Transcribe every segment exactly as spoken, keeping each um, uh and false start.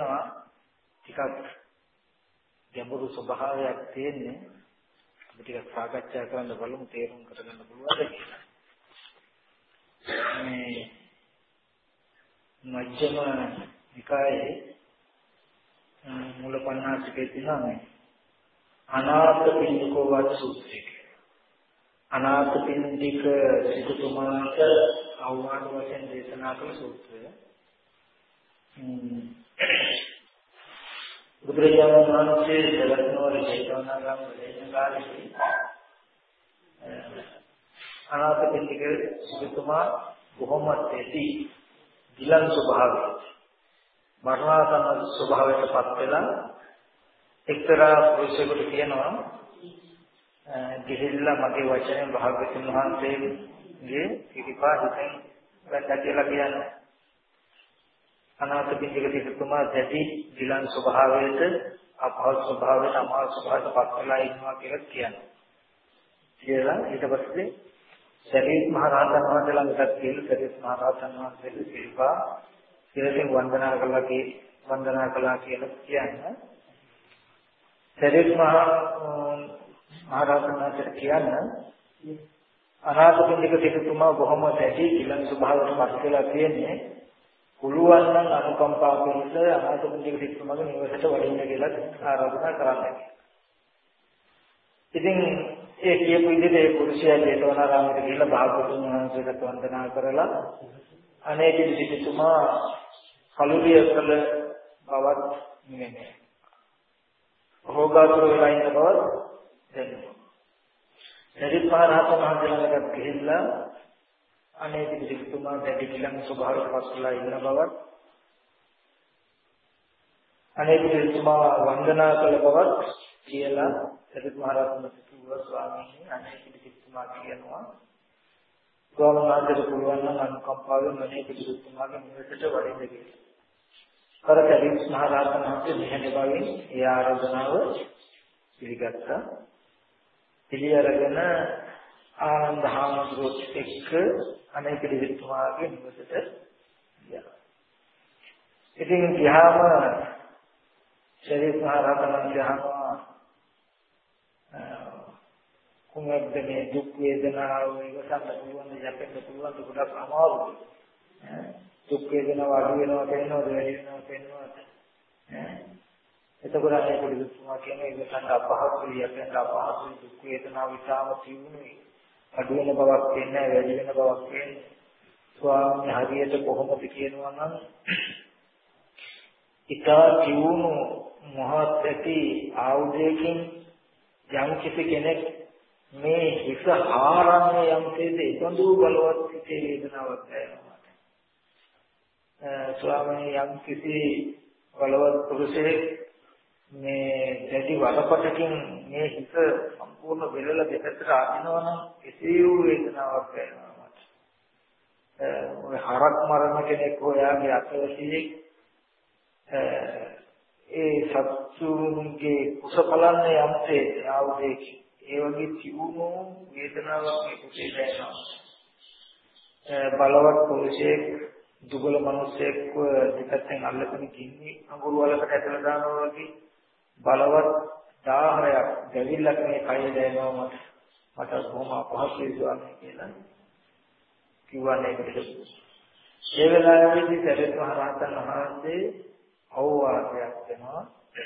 තියෙනවා ටිකක් ගැඹුරු ස්වභාවයක් තියෙන්නේ. අපි ටිකක් සාකච්ඡා කරන්න බලමු තේරුම් කරගන්න පුළුවන්ද කියලා. මේ මජ්ක්‍ධිම නිකායේ මූල පඤ්ඤාසිකේ තියෙනවා අනාථ පින්ඩිකෝ වාද සූත්‍රය. අනාථ පින්ඩික සිටුතුමාට අවවාද වශයෙන් දේශනා කළ සූත්‍රය. බුදුරජාණන් වහන්සේ ජගත්නවර ජේතවනාරාම වේදන කාලේ අනාථ පින්ඩික සිටුතුමා බොහොම තෙති ගිලන් ස්වභාවය මරණාසන්න ස්වභාවයට පත් වෙලා එක්තරා පුරුෂයෙකුට කියනවා ගිහිල්ලා මගේ වචනෙන් භාග්‍යවතුන් වහන්සේගේ පිටිපා හිතෙන් වැටලා කියලා කියන්නේ අනාථ පින්ඩික සිටුතුමා දැඩි ගිලන් ස්වභාවයට අපහසු ස්වභාවයට අමාරු ස්වභාවයට පත් වෙලා ඉන්නවා කියලා කියනවා. කියලා ඊට පස්සේ සරියුත් මහ රහතන් වහන්සේ ළඟට ගිහින් සරියුත් මහ රහතන් වහන්සේගේ පිළිපා ඉරකින් වන්දනා කළා කී වන්දනා කළා කියලා කියන්නේ. සරියුත් මහ මහ රහතන් වහන්සේ කියන්නේ අනාථ පින්ඩික සිටුතුමා බොහොම දැඩි ගිලන් ස්වභාවයට පත් වෙලා තියෙන්නේ. පුළුවන් නම් අනුකම්පා පිණිස අනාථ පින්ඩික සිටුතුමාගේ නිවසට වඩින්න කියලා ආරාධනා කරන්නේ. ඉතින් ඒ කියපු විදිහට ඒ පුරුෂයා ජේතවනාරාමයට ගිහිල්ලා භාග්‍යවතුන් වහන්සේට වන්දනා කරලා අනේක සිටුතුමා කලුරිය කළ බවත් නෙමෙයි. රෝගාතුර වෙලා ඉන්න බවත් දැනෙනවා. සරියුත් මහ රහතන් වහන්සේ ළඟට ගිහිල්ලා අනේක සිටුතුමා දැඩි ගිලන් ස්වභාවයට පත්ලා ඉන්න බවත් අනේක සිටුතුමා වන්දනා කළ බවත් කියලා සරියුත් මහ රහතන් වහන්සේ ස්වාමීන් අනේක සිටුතුමා කියනවා ස්වාමීන් වහන්සේට පුළුවන් නම් අනුකම්පාවෙන් අනේක සිටුතුමාගේ නිවසට වඩින්න කියලා. කර සරියුත් මහ රහතන් වහන්සේ මෙහෙම බවින් ඒ ආරාධනාව පිළිගත්තා. පිළිඅරගෙන ආනන්ද හාමුදුරුවෝත් එක්ක අනේක සිටුතුමාගේ නිවසට ගියා. ඉතින් ගියාම සරියුත් මහ රහතන් වහන්සේ අහනවා කොහොමද මේ දුක් වේදනාව ඉවසන්න පුළුවන් යැපෙන්න පුළුවන් දුකට අමාරුයි. දුක් වේදනාව අඩු වෙනවා කියනවාද වැඩි වෙනවා කියනවාද? එතකොට අනේ පොඩිතුමා කියන්නේ ඉවසන්න අපහසුයි යැපෙන්න අපහසුයි දුක් වේදනාව විසාම තියුණුයි. අඩු වෙන බවක් කියන්නේ වැඩි වෙන බවක් කියන්නේ. ස්වාමීන් හරියට කොහොමද කියනවා නම් ඊටා තියුණු මහත් ඇති ආයුධයකින් යම් කිසි කෙනෙක් මේ හිස හාරන්නේ යම් තේද ඒබඳු බලවත් සිටේ වේදනාවක් දැනෙනවා. ස්වාමීන් යම් කිසි බලවත් පුරුෂයෙක් මේ දැඩි වලපටකින් මේ හිස සම්පූර්ණ වෙලලා දෙකට ආදිනවා නම් එසේ වූ වේදනාවක් දැනෙනවා. ඔය හරක් මරන කෙනෙක් හොයාගේ අතවසියෙක් ඒ සත්තුන්ගේ කුසපලන්නේ යම්තේ ආවදේ ඒ වගේ තිබුණු වේදනාවක් මේ කුසේ දැනෙනවා. බලවත් පුරුෂයෙක් දුබල මිනිසෙක්ව දෙපැත්තෙන් අල්ලගෙන ගින්නේ අඟුරු වලකට ඇදලා දානවා වගේ බලවත් දාහයක් දෙවිල්ලක් මේ කය දැනෙනවා මට මට බොහොම අපහසුයි ස්වාමී කියලා කිව්වනේ ඒකට. ඒ වෙලාවේදී සරියුත් මහ රහතන් වහන්සේ අවවාදයක් දෙනවා.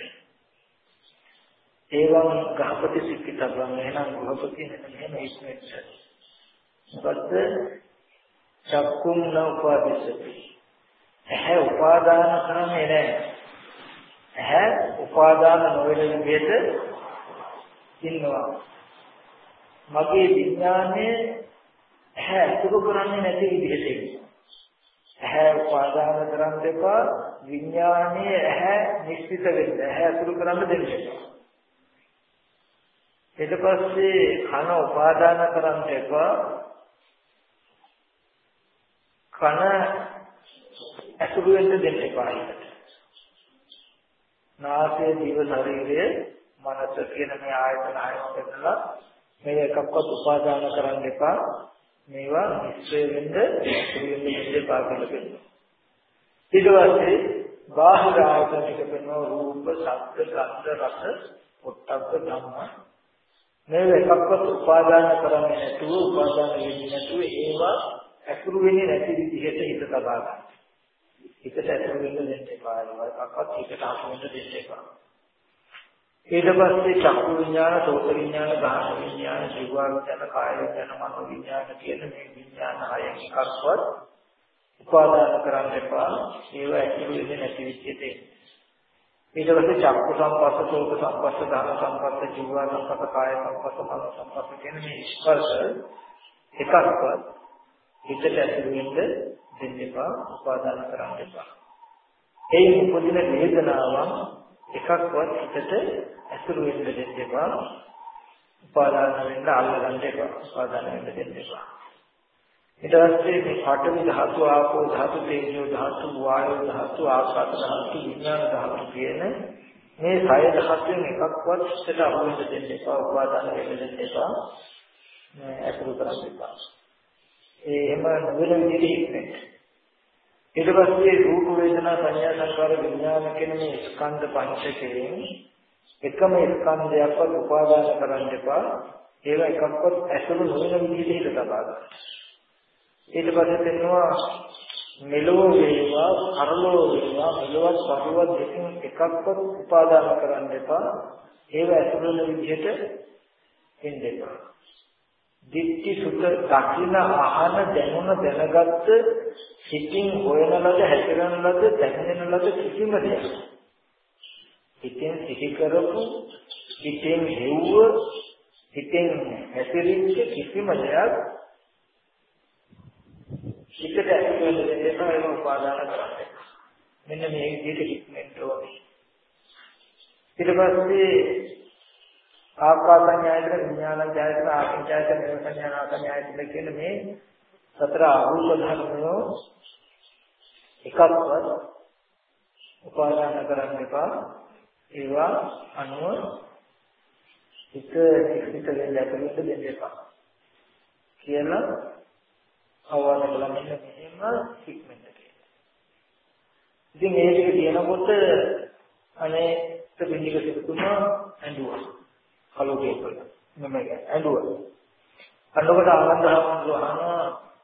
ඒවං ගහපති සික්කිතබ්බං එහෙනම් ගෘහපති මෙහෙම ඉක්මෙච්ච. මොකද චක්කුම් නෝපාදිසති. ඇහැ උපාදාන කරන්නේ නැහැ. ඇහැ උපාදාන නොවන විදිහට ඉන්නවා. මගේ විඥානයේ ඇහැ අතුරු කරන්නේ නැති විදිහට ඉන්නවා. ඇහැ උපාදාන කරන් දෙපා විඥානයේ ඇහැ නිශ්චිත වෙන්න ඇහැ අතුරු කරන්න දෙන්න. ඊට පස්සේ කන උපාදාන කරන් දෙපා කන අතුරු වෙන්න දෙන්න එපා. නාසය දිව ශරීරය මනස කියන මේ ආයතන හයම දෙන්නලා මේ එකක්වත් උපාදාන කරන් දෙපා. මේවා මිශ්‍රය වෙන්න අතුරු වෙන්න දෙපා කියලා කියනවා. ඊට පස්සේ බාහිර ආයතනික වෙන රූප, ශබ්ද, ගන්ධ, රස, පොට්ටබ්බ ධම්ම මේ එකක්වත් උපාදාන කරන්නේ නැතුව උපාදාන වෙන්නේ නැතුව ඒවා අකුරු වෙන්නේ නැති විදිහට හිත තබා ගන්න. හිතට අකුරු වෙන්න දෙන්න එපා. ඒවාක්වත් හිතට අහු වෙන්න දෙන්න එපා. ඊට පස්සේ චක්කු විඥාන, සෝත විඥාන, ගාහන විඥාන, ජීව විඥාන, කාය විඥාන, මනෝ විඥාන කියන මේ විඥාන හයෙන් එකක්වත් උපාදාන කරන්න එපා. ඒවා අකුරු වෙන්නේ නැති විදිහට. ඊට පස්සේ චක්කු සංපස්ස, සෝත සංපස්ස, ගාහන සංපස්ස, ජීව සංපස්ස, කාය සංපස්ස, මනෝ සංපස්ස කියන මේ ස්පර්ශ එකක්වත් හිතට ඇතුළු වෙන්න දෙන්න එපා, උපාදාන කරන්න එපා. ඒ උපදින වේදනාවන් එකක්වත් හිතට ඇතුළු වෙන්න දෙන්න එපා, උපාදාන වෙන්න අල්ලගන්න එපා, උපාදාන වෙන්න දෙන්න එපා. ඊට පස්සේ මේ පාඨවි ධාතු, ආපෝ ධාතු, තේජෝ ධාතු, වායෝ ධාතු, ආකාශ ධාතු, විඥාන ධාතු කියන මේ සය ධාතුන් එකක්වත් හිතට අහු වෙන්න දෙන්න එපා, උපාදාන වෙන්න දෙන්න එපා, ඇතුළු කරන්න එපා. ඒ එහෙම නොවන විදිහට ඉන්නේ. ඊට පස්සේ රූප වේදනා සංඥා සංකාර විඥාන කියන මේ ස්කන්ධ පංචකයෙන් එකම ස්කන්ධයක්වත් උපාදාන කරන්න එපා. ඒවා එකක්වත් ඇසුරු නොවන විදිහට හිත තබා ගන්න. ඊට පස්සේ තේනවා මෙලෝ වේවා, පරලෝ වේවා, මෙලොවත් පරලොවත් දෙකෙන් එකක්වත් උපාදාන කරන්න එපා. ඒවා ඇසුරු නොවන විදිහට ඉන්න එපා. දිට්ඨි සුත දකින්න අහන දැනුණ දැනගත්ත සිතින් හොයන ලද හැසිරෙන ලද දැනෙන ලද කිසිම දෙයක් හිතෙන් සිහි කරපු හිතෙන් හෙව්ව හිතෙන් හැසිරිච්ච කිසිම දෙයක් හිතට ඇතුළු වෙන දෙයක් ඒක උපාදාන කරන්නේ මෙන්න මේ විදිහට හිතෙන්න ඕනේ. ඊට පස්සේ ආකාසඤ්ඤායතන, විඥානඤ්ඤායතන, ආකින්චායතන, නිරසඤ්ඤානාඤ්ඤායතන කියන මේ සතර ආරූප ධර්මෝ එකක්වත් උපාදාන කරන්න එපා. ඒවා අනුව හිත හිත ලැබෙන්න දෙන්න එපා. කියලා අවවාද කළා මෙන්න මෙහෙම හික්මෙන්න කියලා. ඉතින් මේ ටික කියනකොට අනේ තෙබිනික සිතුමා ඇඬුවා. කලෝකේ කළා. මම ඇඬුවා. අන්නකොට ආනන්දහමඳු අහනවා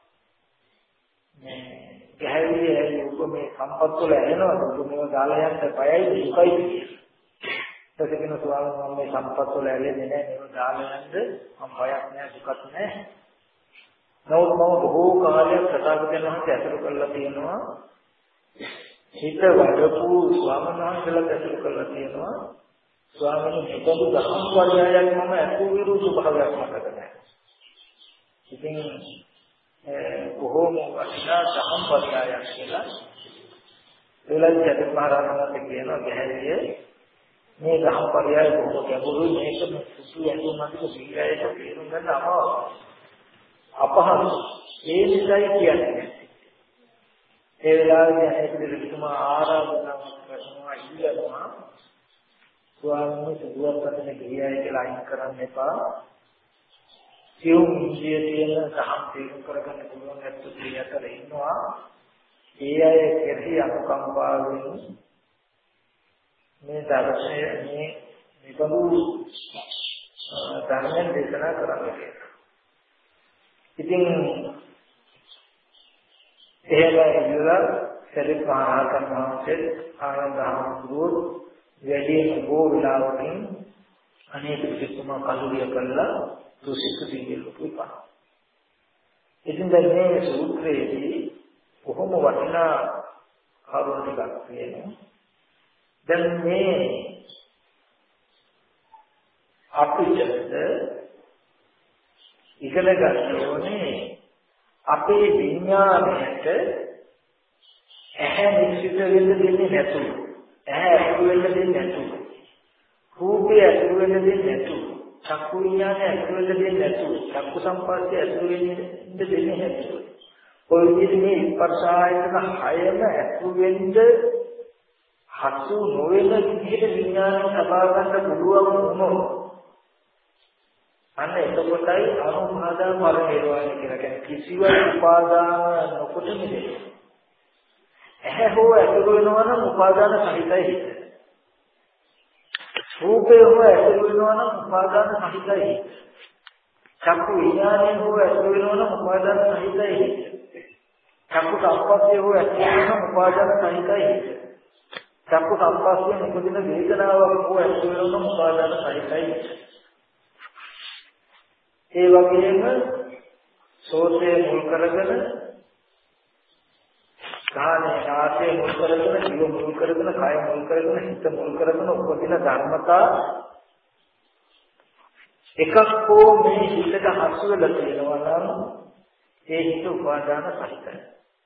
මේ ගැහැවිලි ඔබ මේ සම්පත් වල ඇලෙනවද? ඔබ මේව දාලා යන්න බයයි දුකයි කියලා. ඒකකින ස්වාමීන් වහන්සේ මේ සම්පත් වල ඇලෙන්නේ නැහැ. මේව දාලා යන්න මම බයක් නැහැ, දුකක් නැහැ. නමුත් මම බොහෝ කාලයක් සතාවකයන් වහන්සේ අසුර කරලා තියෙනවා. හිත වඩපු ස්වාමීන් වහන්සේලා අසුර කරලා තියෙනවා. ස්වාමීන් වහන්සේ දහම් පරියායක් මම අසු විරුද්ධ භාවයක් මතක නැහැ. ඉතින් කොහොම වටිනා දහම් පරියායක් කියලා එළයි ජගත් මහරහතන්ට කියනවා ගැහැරිය මේ දහම් පරියාය බොහෝ ගැඹුරුයි මේක සුසු යතුමකට සීලයට තේරුම් ගන්න අමාරුයි. අපහසු ඒ නිසායි කියන්නේ. ඒ වෙලාවේ ඇහිදිරිතුමා ආරාධනා කරනවා ඉල්ලනවා ස්වාමීන් වහන්සේ දුවපතන ගියයි කියලා අයින් කරන්න එපා. සියුම් ඉන්දිය තියෙන සහම් තේරුම් කරගන්න පුළුවන් ඇත්ත සියතර ඉන්නවා. ඒ අය කෙරෙහි අනුකම්පාවෙන් මේ ධර්මයේ මේ විපදු ධර්මයෙන් දේශනා කරන්නේ. ඉතින් එහෙම ඉඳලා සරිත් මහරහතන් වහන්සේ ආනන්දහමඳුරෝ වැඩි බොහෝ වෙලාවකින් අනේක විසුමා කඳුලිය කළා දුසිත දිවිලු පුපා. ඉතින් දැන් මේ සූත්‍රයේදී කොහොම වටිනා කරුණු ටිකක් තියෙනවා. දැන් මේ අපිට ඉගෙන ගන්න ඕනේ අපේ විඥාණයට ඇහැ නිශ්චිත වෙන්න දෙන්නේ නැතුව, ඇහැ ඇතුළු වෙන්න දෙන්නේ නැතුව, රූපය ඇතුළු වෙන්න දෙන්නේ නැතුව, චක්කු විඥානය ඇතුළු වෙන්න දෙන්නේ නැතුව, චක්කු සංපස්සේ ඇතුළු වෙන්න දෙන්නේ නැතුව, ඔය විදිහට මේ ස්පර්ශ ආයතන හයම ඇතුළු වෙන්න හසු නොවන විදිහට විඥානය සබා ගන්න පුළුවන් වුණොත් අන්න එතකොටයි අනුපාදාන පරිනිර්වාණය කියලා කියන්නේ කිසිවක් උපාදාන නොකොට නෙමෙයි. ඇහැ හෝ ඇතුළු වෙනවා නම් උපාදාන සහිතයි හිත. රූපය හෝ ඇතුළු වෙනවා නම් උපාදාන සහිතයි හිත. චක්කු විඥානය හෝ ඇතුළු වෙනවා නම් උපාදාන සහිතයි හිත. චක්කු සංපස්සේ හෝ ඇතුළු වෙනවා නම් උපාදාන සහිතයි හිත. චක්කු සංපස්සේ උපදින වේදනාවක් හෝ ඇතුළු වෙනවා නම් උපාදාන සහිතයි හිත. ඒ වගේම සෝතේ මුල් කරගෙන කානේ නාසය මුල් කරගෙන ජීව මුල් කරගෙන කය මුල් කරගෙන හිත මුල් කරගෙන උපදින ධර්මතා එකක් හෝ මේ හිතට හසු වෙලා තියෙනවා නම් ඒ හිත උපාදාන සහිතයි.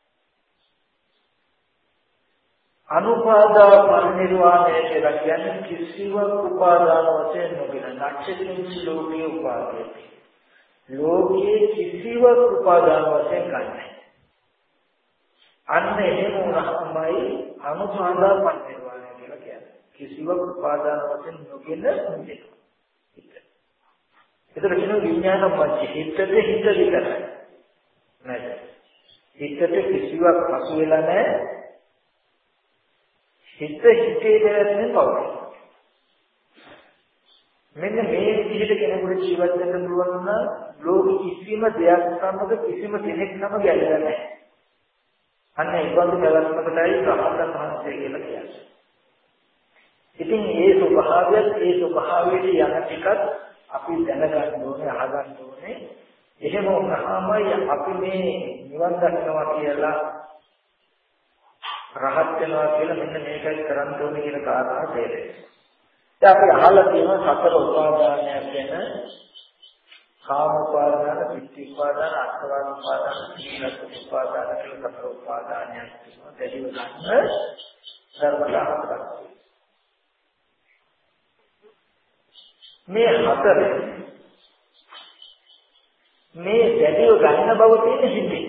අනුපාදා පරිනිර්වාණය කියලා කියන්නේ කිසිවක් උපාදාන වශයෙන් නොගෙන නැක්ෂේත්‍රින් ලෝකයේ උපාදේ. ලෝකයේ කිසිවක් උපාදාන වශයෙන් ගන්නෑ. අන්න එහෙම වුණාමයි අනුපාදා පරිනිර්වාණය කියලා කියන්නේ. කිසිවක් උපාදාන වශයෙන් නොගෙන ඉන්නේ. ඒතර කියන විඥාන මැද හිතට හිත විතරයි. නේද? හිතට කිසිවක් හසු වෙලා නැහැ. හිත හිතේ දැනෙන බව. මෙන්න මේ විදිහට කෙනෙකුට ජීවත් වෙන්න පුළුවන් නම් ලෝක කිසිම දෙයක් සමග කිසිම කෙනෙක් සමග ගැලවෙන්නේ නැහැ. අන්න ඒ වගේ පැවැත්මකටයි රහතන් වහන්සේ කියලා කියන්නේ. ඉතින් ඒ ස්වභාවයත් ඒ ස්වභාවයේ යන ටිකත් අපි දැනගන්න ඕනේ අහගන්න ඕනේ. එහෙම වුණාමයි අපි මේ නිවන් දකින්නවා කියලා රහත් වෙනවා කියලා මෙන්න මේකයි කරන්න ඕනේ කියන කාරණා තේරෙන්නේ. දැන් අපි අහලා තියෙන සතර උපාදානයක් ගැන කාම උපාදාන, පිටි උපාදාන, අත්වාද උපාදාන, සීල උපාදාන කියලා සතර උපාදානයක් තියෙනවා. දෙවිව ගන්න ධර්මතාවක්. මේ හතර මේ දෙවිව ගන්න බව තියෙන හිතේ.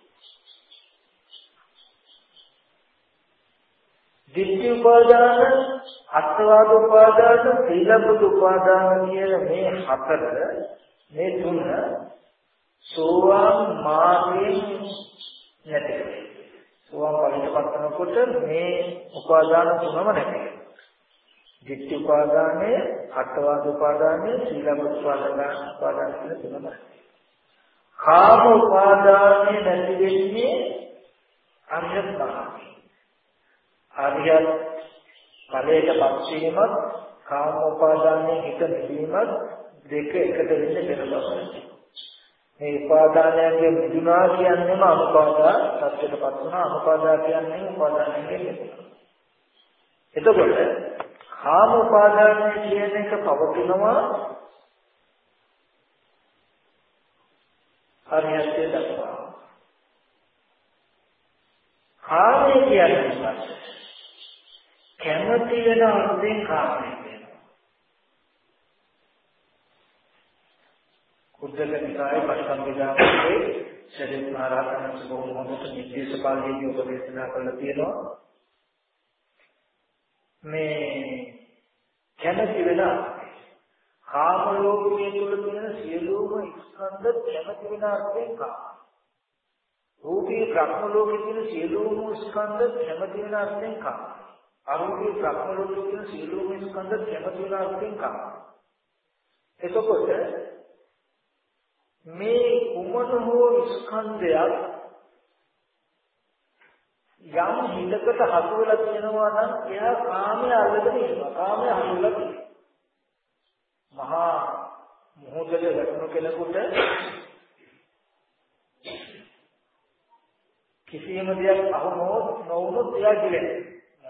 දිට්ඨි උපාදාන, අත්වාද උපාදාන, සීලබ්බත උපාදාන කියන මේ හතර මේ තුන සෝවාන් මාර්ගයෙන් නැති. සෝවාන් ඵලයට පත්වනකොට මේ උපාදාන තුනම නැති. දිට්ඨි උපාදානය, අත්වාද උපාදානය, සීලබ්බත උපාදාන උපාදාන කියන තුනම නැති. කාම උපාදානය නැති වෙන්නේ අන්‍යථා ආදියත් ඵලයට පත් වීමත් කාම උපාදානයේ හිත නිවීමත් දෙක එකට වෙන්න බැහැ. මේ උපාදානයන්ගේ මිදුණා කියන්නේම අනුපාදා සත්‍යයට පත් වුණා. අනුපාදා කියන්නේ උපාදානයෙන් මිදුණා. එතකොට කාම උපාදානය කියන එක පවතිනවා හරියට දක්වා. කාමය කියන්නේ කැමති වෙන අර්ථයෙන් කාමය කියනවා. කුද්දක නිකායේ පස්සම්බිදාමයේ ශරීර මහරහතන් බොහොම හොඳට නිදේශ පාළියේ උපදේශනා කරලා තියෙනවා. මේ කැමති වෙන කාම ලෝකයේ තුල තියෙන සියලුම ස්කන්ධ කැමති වෙන අර්ථයෙන් කාම. රූපී බ්‍රහ්ම ලෝකයේ තියෙන සියලුම ස්කන්ධ කැමති වෙන අර්ථයෙන් කාම. අරූපී බ්‍රහ්ම ලෝකයේ තියෙන සියලුම ස්කන්ධ කැමති වෙන අර්ථයෙන් කාම. එතකොට මේ කුමන හෝ ස්කන්ධයක් යම් හිතකට හසු වෙලා තියෙනවා නම් එයා කාමයේ අල්ලගෙන ඉන්නවා. කාමයේ හසුලා තියෙනවා. මහා මොහොතේ වැටුණු කෙනෙකුට කිසියම් දෙයක් අහු නොවුනොත් එයා ගිලෙනවා.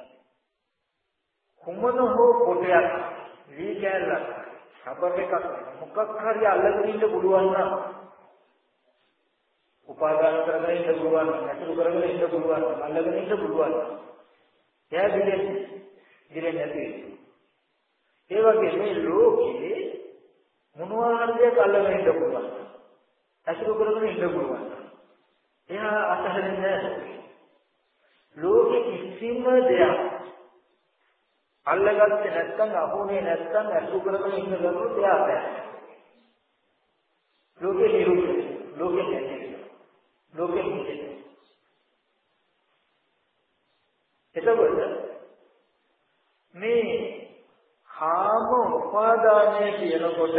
කුමන හෝ කොටයක් වී කැලක් සබර එකක් මොකක් හරි අල්ලගෙන ඉන්න පුළුවන් නම් උපාදාන කරගෙන ඉන්න පුළුවන් නැතුව කරගෙන ඉන්න පුළුවන් අල්ලගෙන ඉන්න පුළුවන් එයා ගිලෙන්නේ ගිලෙන්නේ නැති. ඒ වගේ මේ ලෝකේ මොනවා හරි දෙයක් අල්ලගෙන ඉන්න පුළුවන් නැතුව කරගෙන ඉන්න පුළුවන් එයා අතහරින්නේ නැහැ. ලෝකෙ කිසිම දෙයක් අල්ලගත්තේ නැත්නම් අහුනේ නැත්නම් අසු කරගෙන ඉන්න ගමන් එයා නැහැ. ලෝකෙ නිරුද්ධ ලෝකෙ නැහැ. ලෝකෙ නිරුද්ධ. මේ කාම උපාදානය කියනකොට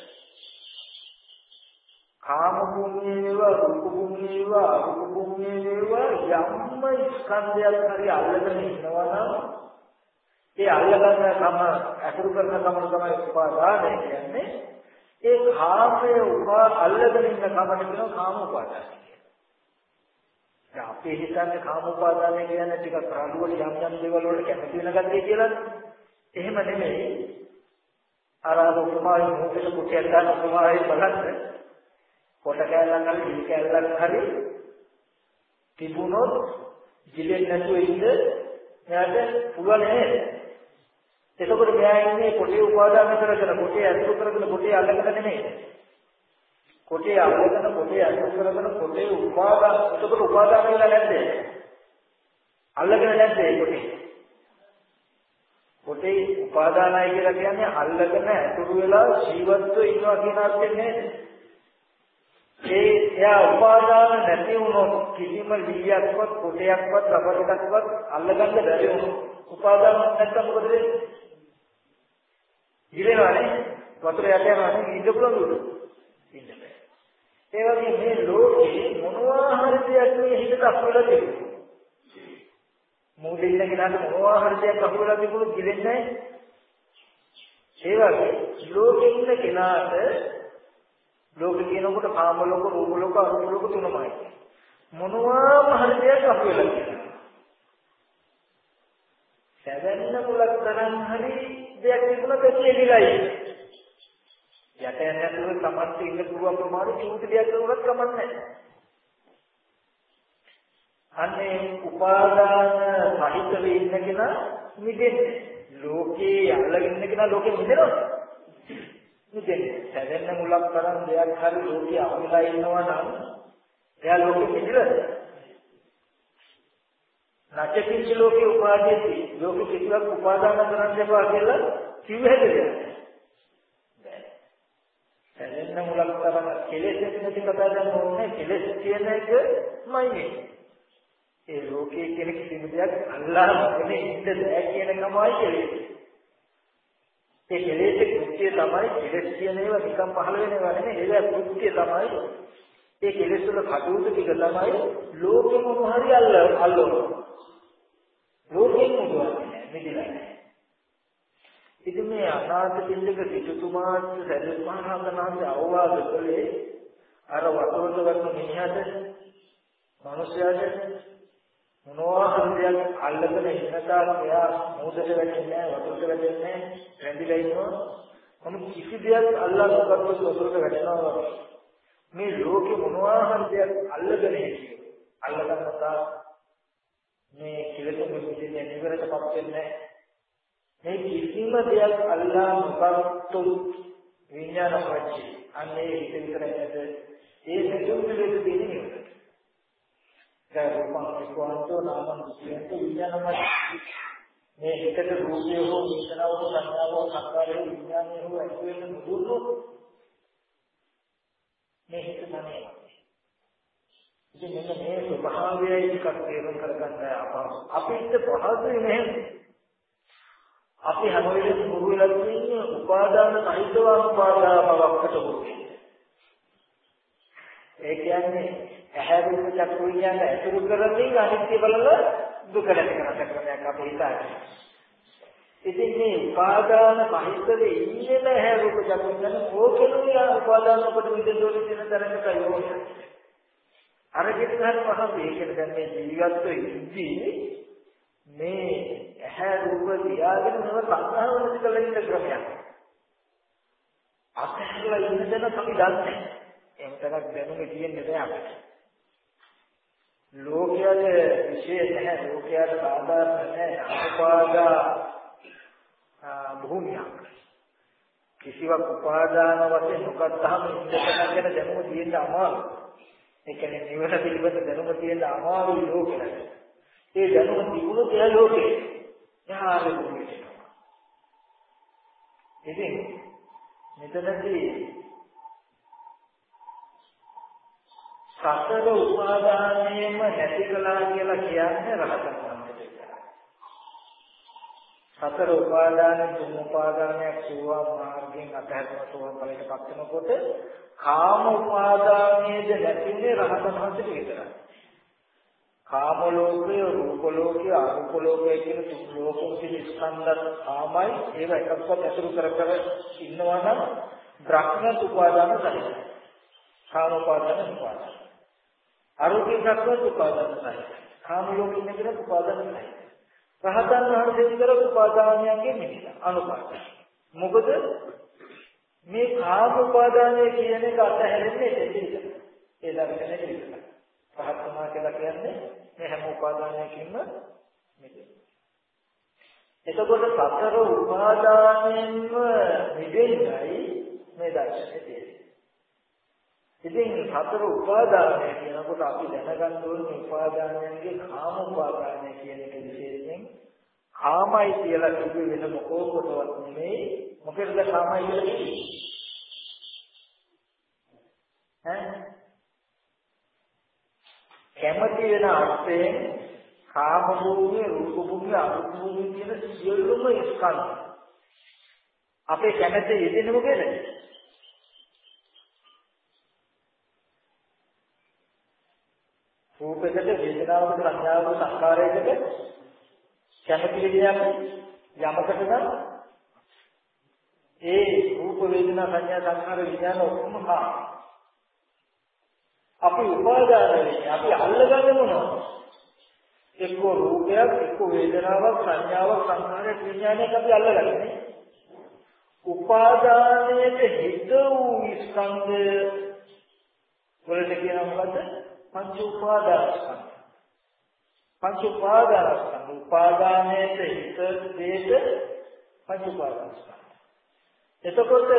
කාම භූමියේ වේවා රූප භූමියේ වේවා අරූප භූමියේ වේවා යම්ම ස්කන්ධයක් හරි අල්ලගෙන ඉන්නවා නම් ඒ අල්ලගන්න කම අතුරු කරන කම තමයි උපාදානය කියන්නේ. ඒ කාමයේ උපා අල්ලගෙන ඉන්න කමට කියනවා කාම උපාදානය කියලා. දැන් අපි හිතන්නේ කාම උපාදානය කියන්නේ ටිකක් රාගවල යම් යම් දේවල් වලට කැමති වෙන ගැතිය කියලා. එහෙම නෙමෙයි. අර උපමාවේ මොකද කුටියක් ගන්න උපමාවේ බලන්න කොට කැලලක් හරි දිල් කැලලක් හරි තිබුණොත් ජීලෙන් නැතුව ඉන්න එයාට පුළුවන් නේද? එතකොට මෙයා ඉන්නේ කොටේ උපාදාන කරගෙන කොටේ අතුරු කරගෙන කොටේ අල්ලගෙන නෙමෙයි. කොටේ අල්ලගෙන කොටේ අතුරු කරගෙන කොටේ උපාදාන එතකොට උපාදාන වෙලා නැද්ද? අල්ලගෙන නැද්ද කොටේ? කොටේ උපාදානයි කියලා කියන්නේ අල්ලගෙන අතුරු වෙලා ජීවත්ව ඉන්නවා කියන අර්ථයෙන් නේද? ඒ එයා උපාදාන නැති වුණොත් කිසිම ලීයක්වත් කොටයක්වත් රබරකටවත් අල්ලගන්න බැරි වුණොත් උපාදාන නැත්තම් මොකද වෙන්නේ? ඉරේවනේ වතුර යට යනවා ඉන්න පුළුවන්ද? ඉන්න බෑ. ඒ වගේ මේ ලෝකේ මොනවා හරි දෙයක් මේ හිතට අහුවෙලා තියෙනවා. මොකද ඉන්න කෙනාට මොනවා හරි දෙයක් අහුවෙලා තිබුණොත් ගිලෙන්නේ නැහැ. ඒ වගේ ලෝකේ ඉන්න කෙනාට ලෝක කියනකොට කාම ලෝක, රූප ලෝක, අරූප ලෝක තුනමයි. මොනවාම හරි දෙයක් අහුවෙලා තියෙනවා. සැදෙන්න මුලක් තරම් හරි දෙයක් තිබුණත් ඒක එළිලයි. යට යන ඇතුළේ සමස්ත ඉන්න පුළුවන් ප්‍රමාණය චූටි දෙයක් වුණත් කමක් නැහැ. අනේ උපාදාන සහිතව ඉන්න කෙනා මිදෙන්නේ. ලෝකේ අල්ලගෙන ඉන්න කෙනා ලෝකෙ මිදෙනවා. මිදෙන්නේ. සැදෙන්න මුලක් තරම් දෙයක් හරි ලෝකේ අහුවෙලා ඉන්නවා නම් එයා ලෝකෙ මිදෙලද? නැචකින්ච ලෝකේ උපාදීති ලෝක කිසිවක් උපාදාන කරන්න එපා කියලා කිව්වේද? දැන් මුලක් තරම කෙලෙස් නැති කතා කරන්න ඕනේ කෙලෙස් කියන එකමයි. ඒ ලෝකයේ කියන කිසිම දෙයක් අල්ලාහගෙන ඉන්න බෑ කියන කමයි කෙලෙස්. ඒ කෙලෙස් කෘත්‍ය තමයි කෙලෙස් කියන ඒවා නිකම් පහළ වෙනවා නෙමෙයි ඒක කෘත්‍ය තමයි. ඒ කෙලෙස් වල කටයුතු ටික තමයි ලෝකෙම මොහරි අල්ල අල්ලනවා. ලෝකෙන් මුදවන්නේ මිදිලා. ඉතින් මේ අනාථ පිළික සිටුමාත් සරිපහනන්දනාන්ද අවවාද කළේ අර වතුරට වතුර මිනිහට මිනිස්යාට මොනවා හරියක් අල්ලගෙන ඉන්නකම් එයා මොහොතට වැටෙන්නේ නැහැ වතුරට වැටෙන්නේ නැහැ රැඳිලා ඉන්නවා. මොන කිසි දෙයක් අල්ලා නොගත්තොත් වතුරට වැටෙනවා වගේ. මේ ලෝකෙ මොනවා හරියක් අල්ලගෙන හිටියෝ අල්ලගන්නවා මේ කිලතුන් මෙතන නිවරටපත් වෙන්නේ මේ කිසිම දෙයක් අල්ලා නොගත්තු විඥාන වචි අන්නේ හිත විතරයි ඇද ඒ දෙතුන් දෙක දෙන්නේ දැන් රූපං එක්වන්තෝ නාමං කියන්ත විඥාන වචි මේ හිතේ රූපය හෝ වේදනාව හෝ සංඥාව හෝ සංකාරය විඥානය හෝ ඇති වෙන නුදුරු මේ හිත තමයි ඉතින් මෙන්න මේ ස්වභාවයයි එකක් තේරුම් කරගන්න අපිට පහසුයි නේද? අපි හැම වෙලේම මුරු වෙලා තියෙන්නේ උපාදාන සහිතව උපාදාන බවකට මුරුයි. ඒ කියන්නේ ඇහැ රූප චක්කු විඥාන ඇසුරු කරමින් අනිත්‍ය බලල දුක නැති කරන ක්‍රමයක් අපි හිතන්නේ. ඉතින් මේ උපාදාන සහිතව ඉන්නේ නැහැ රූප චක්කු විඥාන ඕකෙනුයි උපාදාන කොට විදිහට දෙන තරමට යෝගය. අර කිසිම හරි මහත් ඒකෙන් දැන් මේ ජීවිතය ඉඳී මේ ඇහැ රූප තියාගෙන නම සංහාව නැති කළ ඉන්න ක්‍රමයක්. අතහැරලා ඉන්න දන අපි දන්නේ. එහෙම තරක් දැනුමේ තියෙන්නේ නැහැ අපිට. ලෝකයේ විශේෂ නැහැ ලෝකයට සාධාරණ නැහැ අනුපාදා භූමියක්. කිසිවක් උපාදාන වශයෙන් නොගත්තාම ඉන්නකන ගැන දැනුම තියෙන්න අමාරුයි. ඒ කියන්නේ නිවන පිළිබඳ දැනුම තියෙන අමාරු ලෝකයක්. ඒ දැනුම තිබුණොත් එයා ලෝකේ. එහා ආවෙන්නේ. ඉතින් මෙතනදී සතර උපාදානයේම නැති කළා කියලා කියන්නේ රහතන් වහන්සේට. සතර උපාදාන තුන් උපාදානයක් සෝවාන් මාර්ගයෙන් අතහැරලා සෝවාන් ඵලයට පත් වෙනකොට කාම උපාදානයේද නැතිනේ රහතන් වහන්සේට විතරයි. කාම ලෝකය, රූප ලෝකය, අරූප ලෝකය කියන තුන් ලෝකෝත්තර ස්කන්ධ කාමයි ඒව එකක්වත් ඇසුරු කර කර ඉන්නවා නම් බ්‍රහ්ම උපාදාන සහිතයි. කාම උපාදාන උපාදාන. අරූපී සත්ව උපාදාන සහිතයි. කාම ලෝකෙ ඉන්න උපාදාන සහිතයි. රහතන් වහන්සේ විතර උපාදානයන්ගේ මිදිලා අනුපාතයි. මොකද මේ කාම උපාදානය කියන එක අතහැරෙන්නේ දෙවිද. ඒ දර්ශනේ දෙවිද. රහතන්වා කියලා කියන්නේ මේ හැම උපාදානයකින්ම මිදෙන. එතකොට සතර උපාදානයෙන්ම මිදෙන්නයි මේ දර්ශනේ තියෙන්නේ. ඉතින් සතර උපාදානය කියනකොට අපි දැනගන්න ඕනේ උපාදානයන්ගේ කාම උපාදානය කියන එක විශේෂයෙන් කාමයි කියලා කිව්වෙ වෙන මොකෝකටවත් නෙමෙයි. මොකද කාමයි කියලා කිව්වේ ඈ කැමති වෙන අර්ථයෙන් කාම භූමිය, රූප භූමිය, අරූප භූමිය කියන සියලුම ස්කන්ධ අපේ කැමැත්තේ යෙදෙන්නේ මොකේද? රූපයකට, වේදනාවකට, සංඥාවකට, සංකාරයකට කැමති විදියක් යමකට නම් ඒ රූප, වේදනා, සංඥා, සංකාර, විඥාන ඔක්කොම හා අපි උපාදාන වෙන්නේ අපි අල්ලගන්නේ මොනවද? එක්ක රූපයක්, එක්ක වේදනාවක්, සංඥාවක්, සංකාරයක්, විඥානයක් අපි අල්ලගන්නේ. උපාදානයේ හිත වූ ස්කන්ධ වලට කියනවා මොකද්ද? පංච උපාදානස්කන්ධ. පංච උපාදානස්කන්ධ උපාදානයේ හිත වේද පංච උපාදානස්කන්ධ. එතකොට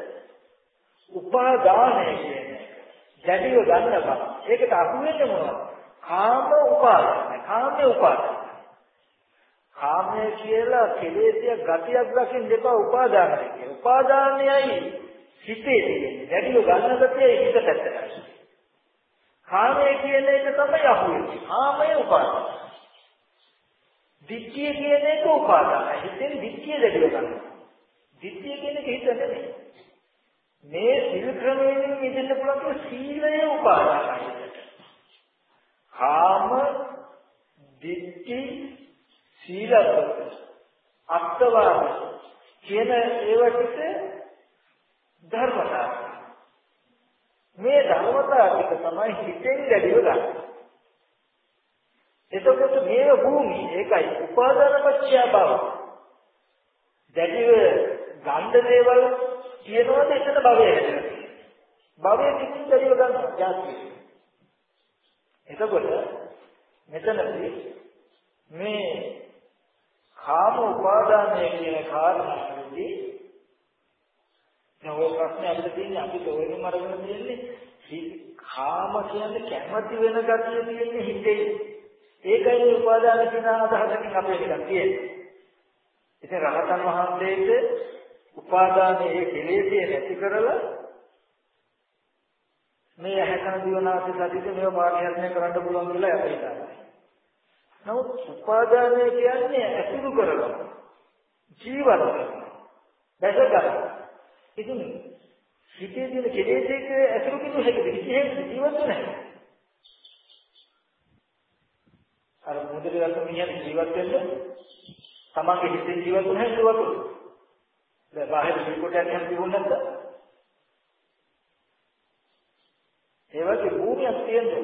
උපාදානය කියන්නේ දැඩිව ගන්න බව. ඒකට අහු වෙන්නේ මොනවද? කාම උපාදාන. කාමයේ උපාදාන. කාමය කියලා කෙලෙසිය ගතියක් දකින්න දෙපා උපාදානයි කියන. උපාදානයයි හිතේ තියෙන්නේ. දැඩිව ගන්න ගතිය හිත පැත්තට. කාමය කියන එක තමයි අහු වෙන්නේ. කාමයේ උපාදාන. දිට්ඨිය කියන එක උපාදානයි. හිතෙන් දිට්ඨිය දැඩිව ගන්නවා. දිට්ඨිය කියන එක හිත නෙමෙයි. මේ සිල් ක්‍රමයෙන් මිදෙන්න පුළුවන් සීලය උපාදානයි. කාම, දිට්ඨි, සීලබ්බත, අත්වාද කියන ඒවට ධර්මතා. මේ ධර්මතා ටික තමයි හිතෙන් දැඩිව ගන්න. එතකොට මේ භූමි ඒකයි උපාදානපච්චය බව. දැඩිව ගන්න දේවල් කියනවාද එතන භවය හැදෙනවා. භවයේ පිටින් දැඩිව ගන්නවා ජාතිය. එතකොට මෙතනදී මේ කාම උපාදානය කියන කාරණාවේදී නෝ ප්‍රශ්නේ අපිට තියෙන්නේ අපි තෝරගෙන අරගෙන තියෙන්නේ කාම කියන්නේ කැමැති වෙන ගතිය තියෙන්නේ හිතේ. ඒකයි උපාදාන කියන අදහසකින් අපේ එකක් තියෙන්නේ. ඉතින් රහතන් වහන්සේට උපාදානයේ කෙලෙසිය නැති කරලා මේ ඇහැකන දිවනාසය සතිත මේව පාරිහරණය කරන්න පුළුවන් කියලා අපි හිතනවා. නමුත් උපාදානය කියන්නේ ඇසුරු කරලා ජීවත් කරනවා. දැකගන්න. ඉතින් හිතේ තියෙන කෙලෙසයක ඇසුරු කිව්ව හැකද? හිතේ ජීවත් නැහැ. අර මුදලට මිනිහට ජීවත් වෙන්න තමන්ගේ හිතේ ජීවත් නැහැ ජීවත් වෙන්න. දැන් බාහිර පිටකොටයක් යන තිබුණ නැද්ද? ඒ වගේ භූමියක් තියෙනවා.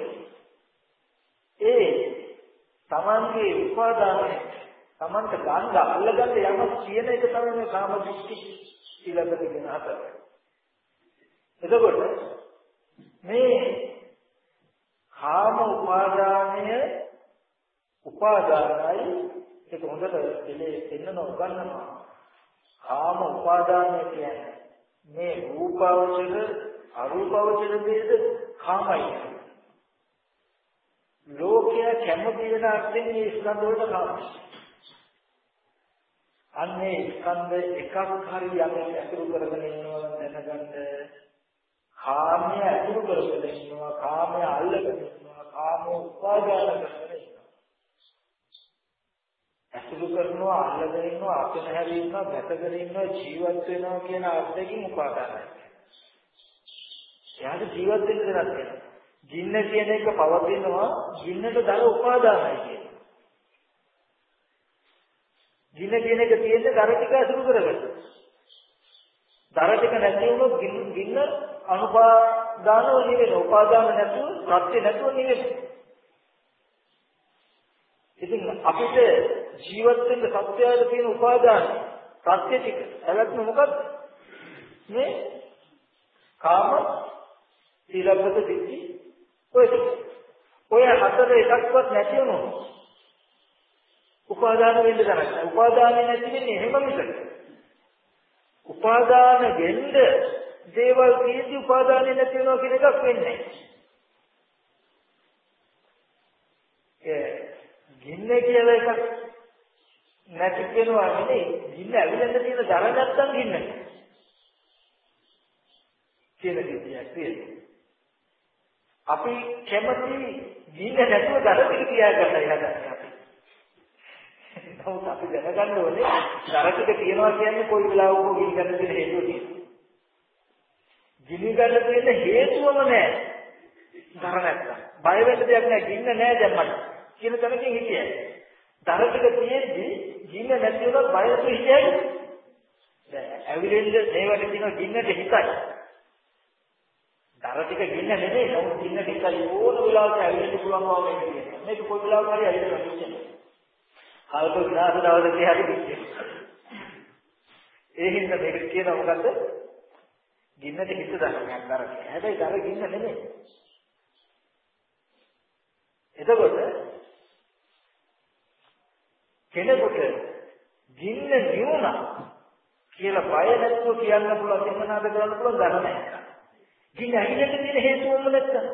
ඒ තමන්ගේ උපාදානය තමන්ට ගන්න අල්ලගන්න යමක් කියන එක තමයි මේ කාම දෘෂ්ටි ඊළඟට කියන හතර. එතකොට මේ කාම උපාදානය උපාදානයි ඒක හොඳට දෙලේ දෙන්නව උගන්වනවා. කාම උපාදානය කියන්නේ මේ රූපාවචර අරූපාවචර වේද කාමයි. ලෝකයේ කැමති වෙන අර්ථයෙන් මේ ස්කන්ධ වලට කාමයි. අන්නේ ස්කන්ධ එකක් හරි යමක් ඇතුළු කරගෙන ඉන්නවා දැනගන්න. කාමය ඇතුළු කරගෙන ඉන්නවා, කාමය අල්ලගෙන ඉන්නවා, කාම උපාදාන කරගෙන ඉන්නවා. ඇසුරු කරනවා, අල්ලගෙන ඉන්නවා, අතන හැරෙන්නවා, ගැටගෙන ඉන්නවා, ජීවත් වෙනවා කියන අර්ථයෙන් උපාදානයි. එයාට ජීවත් වෙන්න දෙයක් නැහැ. ජීන්න කියන එක පවතිනවා, ජීන්නට දර උපාදානයි කියන්නේ. ජීන්න කියන එක තියෙන්නේ දර ටික ඇසුරු කරගන්න. දර ටික නැති වුණොත් ගින්න අනුපාදානව නෙවෙයි. උපාදාන නැතුව, ප්‍රත්‍ය නැතුව නෙවෙයි. ඉතින් අපිට ජීවත් වෙන්න සත්‍යයට තියෙන උපාදාන ප්‍රත්‍ය ටික එලක්ම මොකක්ද? මේ කාම සීලබ්බත දිට්ඨි ඔය ඔය හතර එකක්වත් නැති වුණොත් උපාදාන වෙන්න තරක්. උපාදානෙ නැති වෙන්නේ එහෙම මිසක. උපාදාන වෙන්න දේවල් කීදී උපාදානෙ නැති වෙනවා කියන එකක් වෙන්නේ නැහැ. ගින්න කියලා එකක් නැති වෙනවා නෙවෙයි. ගින්න ඇවිලෙන්න තියෙන දර නැත්තම් ගින්න නැහැ. කියන විදියක් තියෙනවා. අපි කැමති ගින්න නැතුව දර ටික තියාගන්නයි හදන්නේ අපි. නමුත් අපි දැනගන්න ඕනේ දර ටික තියනවා කියන්නේ කොයි වෙලාවක ගිනි ගන්න තියෙන හේතුව තියෙනවා. ගිනි ගන්න තියෙන හේතුවම නැහැ. දර නැත්තම්. බය වෙන්න දෙයක් නැහැ. ගින්න නැහැ දැන් මට. කියන තැනකින් හිටියයි. දර ටික තියෙද්දි ගින්න නැති වුණොත් බය නැතුව හිටියයි. දැන් ඇවිලෙන්න මේවට කියන ගින්නට හිතයි. දර ටික ගින්න නෙමෙයි. නමුත් ගින්න ටිකයි ඕන වෙලාවක ඇවිලෙන්න පුළුවන් බව මේක කියනවා. මේක කොයි වෙලාවක හරි ඇවිලෙන්න පුළුවන්. කල්ප විනාශ දවසකදී හරි කිව්වා. ඒ හින්දා මේක කියනවා මොකද්ද? ගින්නට හිත දාන්නක් දර. හැබැයි දර ගින්න නෙමෙයි. එතකොට කෙනෙකුට ගින්න නිවුණා කියලා බය නැතුව කියන්න පුළුවන් දෙමනාද කරන්න පුළුවන් ධර්ම නැහැ. ගින්න ඇහිලට තියෙන හේතුවම නැත්තම්.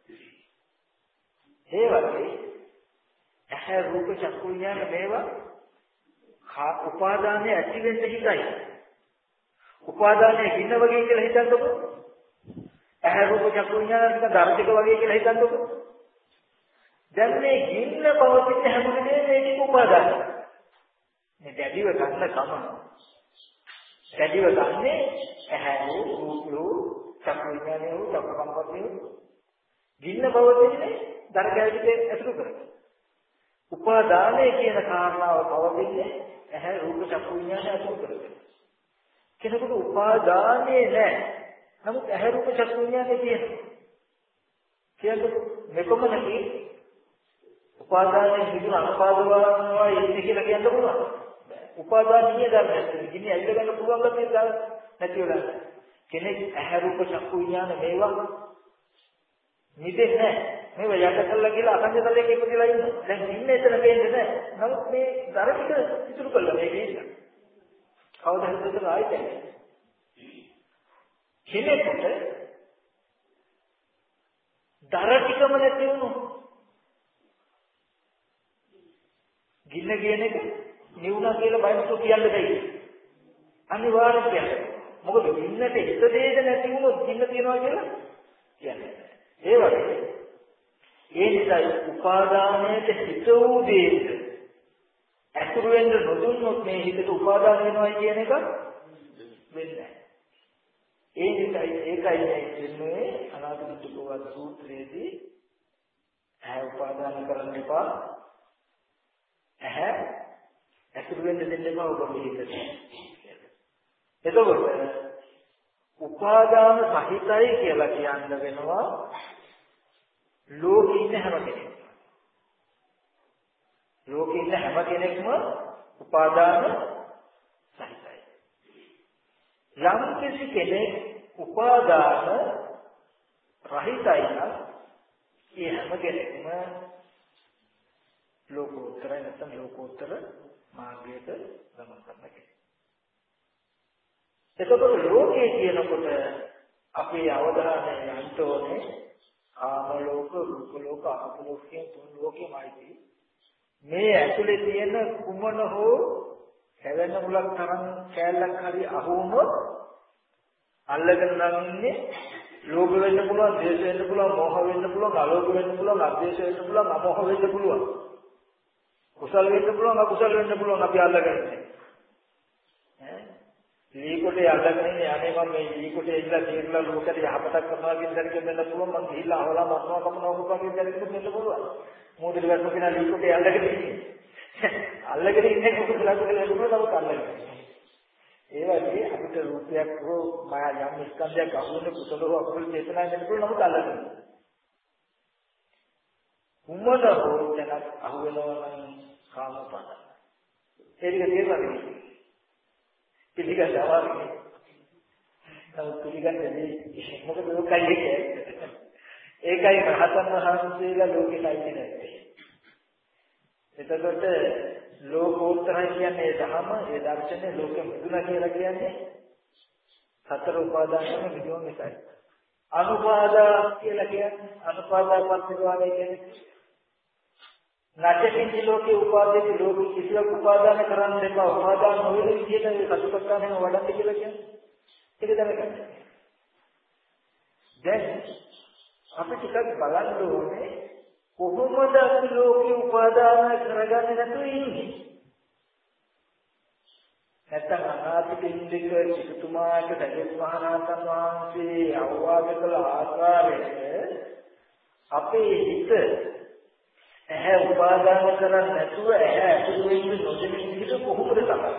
ඒ වගේ ඇහැ රූප චක්කු විඥාන මේවා උපාදානයේ ඇති වෙන්න හිතයි. උපාදානයේ ගින්න වගේ කියලා හිතන්නකො. ඇහැ රූප චක්කු විඥාන එක ධර්මික වගේ කියලා හිතන්නකො. දැන් මේ ගින්න පවතින හැම වෙලේම මේක උපාදානයි. මේ දැඩිව ගන්න කම. දැඩිව ගන්නේ ඇහැ රූපෝ චක්කු විඥානෝ චක්කු සම්පස්සේ ගින්න පවතින්නේ දරකැවිතේ ඇසුරු කරගෙන. උපාදානයේ කියන කාරණාව පවතින්නේ ඇහැ රූප චක්කු විඥානය ඇසුරු කරගෙන. කෙනෙකුට උපාදානයේ නැහැ. නමුත් ඇහැ රූප චක්කු විඥානය තියෙනවා. කියන්නේ මෙකොමනකී උපාදානයේ විදුන අනුපාදවනවා ඉන්නේ කියලා කියන්න පුළුවන්. උපාදානීය ධර්මයක්. ඉන්නේ ඇවිල්ලා ගන්න පුළුවන් ගැතිය නැති වෙලා. කෙනෙක් ඇහැ රූප චක්කු විඥාන මේවා නිදෙන්නේ නැහැ. මේවා යට කළා කියලා අකංජතලයක ඉපදලා ඉන්න. දැන් ඉන්නේ එතන පේන්නේ නැහැ. නමුත් මේ දර ටික ඉතුරු කළා මේක ඉන්න. කවදා හරි දෙතර ආයෙත් එන්නේ. කෙනෙකුට දර ටිකම නැති වුණොත් ගින්න කියන එක නිවුණා කියලා බයිස්තු කියන්න බැයි. අනිවාර්යයෙන් කියන්න. මොකද ගින්නට හිත දෙයක නැති වුණොත් ගින්න තියනවා කියලා කියන්නේ. ඒ වගේ ඒ නිසා උපාදානයේ හිත වූ දෙයක අසුරු වෙන්න නොදුන්නොත් මේ හිතට උපාදාන වෙනවා කියන එක වෙන්නේ නැහැ. ඒ නිසා ඒකයි මේ කියන්නේ අනාගතකව සූත්‍රයේදී ඇහැ උපාදාන කරන්න එපා. ඇහැ අසුරු වෙන්න දෙන්න එපා ඔබගේ හිතට. එතකොට උපාදාන සහිතයි කියලා කියන්න වෙනවා ලෝකේ ඉන්න හැම කෙනෙක්ම. ලෝකේ ඉන්න හැම කෙනෙක්ම උපාදාන සහිතයි. යම් කිසි කෙනෙක් උපාදාන රහිතයි නම් ඒ හැම කෙනෙක්ම ලෝකෝත්තර නැත්නම් ලෝකෝත්තර මාර්ගයට ගමන් කරන කෙනෙක්. එතකොට ලෝකයේ කියනකොට අපේ අවධානය යන්න ඕනේ කාම ලෝක, රූප ලෝක, අරූප ලෝක කියන තුන් ලෝකෙමයි. මේ ඇතුලේ තියෙන කුමන හෝ හැවෙන මුලක් තරම් කැලලක් හරි අහුවුනොත් අල්ලගෙන නම් ඉන්නේ ලෝභ වෙන්න පුළුවන්, ද්වේෂ වෙන්න පුළුවන්, මෝහ වෙන්න පුළුවන්, අලෝභ වෙන්න පුළුවන්, අද්වේෂ වෙන්න පුළුවන්, අමෝහ වෙන්න පුළුවන්. කුසල වෙන්න පුළුවන් අකුසල වෙන්න පුළුවන් අපි අල්ලගෙන ඉන්නේ. ඈ ලී කොටේ අල්ලගෙන ඉන්නේ අනේ මම මේ ලී කොටේ ඉඳලා තීරලා ලෝකයට යහපතක් කරනවා කියන දරිකෙන් වෙන්න පුළුවන් මම ගිහිල්ලා අවලා මරනවා කපනවා මොකක්ද කියන දරිකෙන් වෙන්න පුළුවන්. මොකද ඊට පස්සේ කෙනා ලී කොටේ අල්ලගෙන ඉන්නේ. අල්ලගෙන ඉන්නේ කුසල කුසල වෙනවා තව අල්ලගෙන. ඒ වගේ අපිට රූපයක් හෝ මායා යම් ස්කන්ධයක් අහුවෙන කුසල හෝ අකුසල චේතනාවක් වෙන්න පුළුවන් නමුත් අල්ලගෙන. උමද හෝ දැනක් අහුවෙනවා නම් කාමපද. ඒක තේරුණාද? පිළිගන්නවා. නමුත් පිළිගන්නේ මොකද ලෝකයි එක. ඒකයි රහතන් වහන්සේලා ලෝකෙයි නැහැ. එතකොට ලෝකෝත්තරය කියන්නේ ධර්ම, ඒ දර්ශනේ ලෝකෙ මුදුන කියලා කියන්නේ සතර උපාදානම විදුම එකයි. අනුපාදා කියලා කියන්නේ අනුපාදාපත් නිර්වාණය කියන්නේ නැටකින් ලෝකේ උපාදේති ලෝක කිසිවක් උපාදාන කරන්න එපා. උපාදාන නොවන විදිහට ඒ සතුටක්කානෙම වඩන්න කියලා කියන්නේ. ඒක දැනගන්න. දැන් අපි ටිකක් බලන්න ඕනේ කොහොමද අපි ලෝකේ උපාදාන කරගන්නේ නැතුව ඉන්නේ. නැත්තම් අනාථ පින්ඩික සිටුමාට දජස් මහරහතන් වහන්සේ අවවාද කළ ආකාරයට අපේ හිත ඇහැ උපාදාන කරන්නේ නැතුව ඇහැ ඇතුළු වෙන්නේ නොදෙමින් ඉඳ කොහොමද තමයි?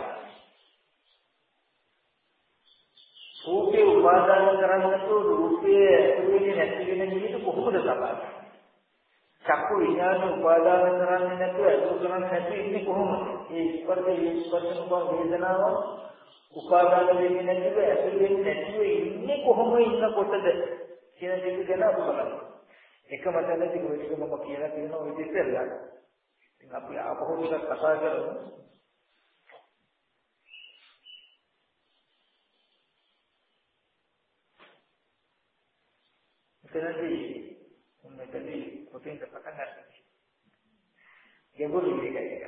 රූපේ උපාදාන කරන්නේ නැතුව රූපේ ඇතුළු වෙන්නේ නැති වෙන විදිහ කොහොමද තමයි? චක්කු විඥාන උපාදාන කරන්නේ නැතුව ඇතුළු කරන්නේ නැතුව ඉන්නේ කොහොමද? මේ ස්පර්ශයේ ස්පර්ශන බව වේදනාව උපාදාන වෙන්නේ නැතිව ඇතුළු වෙන්නේ නැතිව ඉන්නේ කොහොම ඉන්නකොටද කියන දෙක ගැන අපි බලමු. එකම තැනදී ඔය ටික මම කියලා තියෙන ඔය විදිහට ඉස්සෙල්ලා. ඉතින් අපි ආපහු ටිකක් කතා කරමු. එතනදී මොනකදී පොතෙන් පටන් ගන්නවා. ගැඹුරු විදිහට.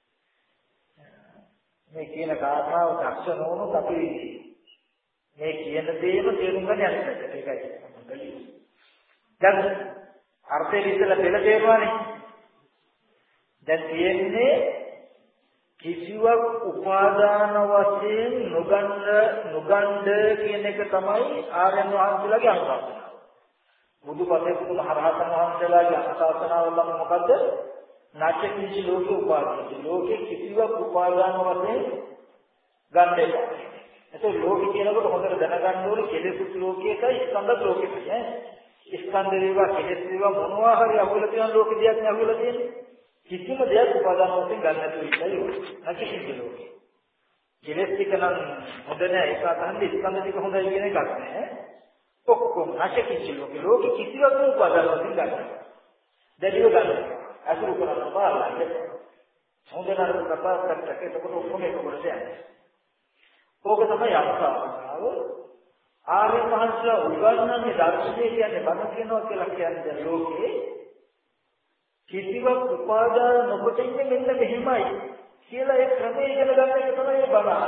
මේ කියන කාරණාව දක්ෂ නොවුනොත් අපි මේ කියන දේම තේරුම් ගන්න යන්නේ. ඒකයි. දැන් අර්ථය විතර දෙල තේරුවානේ. දැන් තියෙන්නේ කිසිවක් උපාදාන වශයෙන් නොගන්න නොගන්න කියන එක තමයි ආර්යයන් වහන්සේලාගේ අනුශාසනාව. බුදුපසේ පුදුම හරහතන් වහන්සේලාගේ අනුශාසනාව නම් මොකද්ද? නැචකින්චි ලෝකේ උපාදාන. ලෝකේ කිසිවක් උපාදාන වශයෙන් ගන්න එපා. ඒක ලෝකේ කියනකොට හොඳට දැනගන්න ඕනේ කෙලෙසුත් ලෝකයකයි ස්කන්ධ ලෝකෙකයි ඈ. ස්කන්ධ වේවා කෙලෙස් වේවා මොනවා හරි අහුවලා තියෙන ලෝක දෙයක් නේ අහුවලා තියෙන්නේ. කිසිම දෙයක් උපාදාන වශයෙන් ගන්න නැතුව ඉන්නයි නැතිකින්ද ලෝකේ. කෙලෙස් ටික නම් හොඳ නෑ ඒක අතහන්දි ස්කන්ධ ටික හොඳයි කියන එකක් නෑ. ඔක්කොම නැතිකින්ද ලෝකේ. ලෝකේ කිසිවක් උපාදාන වශයෙන් ගන්න. දැඩිව ගන්න. අසුරු කරන බාරයි. හොඳ නරක කතා කරකට එතකොට ඔක්කොම එක කොට යන්නේ. ඕක තමයි අර්ථාව. ආර්ය මහන්සලා උගන්වන්නේ දර්ශනය කියන්නේ බණ කියනවා කියලා කියන්නේ ලෝකේ කිසිවක් උපාදාන නොකොට ඉන්නේ මෙන්න මෙහෙමයි කියලා ඒ ක්‍රමයේ ඉගෙන ගන්න එක තමයි බණ.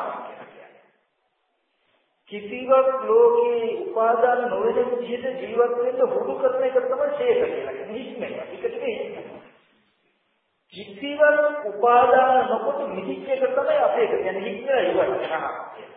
කිසිවක් ලෝකේ උපාදාන නොවන විදිහට ජීවත් වෙන්න හුරු කරන එක තමයි ශේෂ කියලා කියන්නේ. හික්මන. ඒකට හික්මන. කිසිවක් උපාදාන නොකොට මිදිච්ච එක තමයි අපේ කියන්නේ හික්මන ඉවත් කරනවා.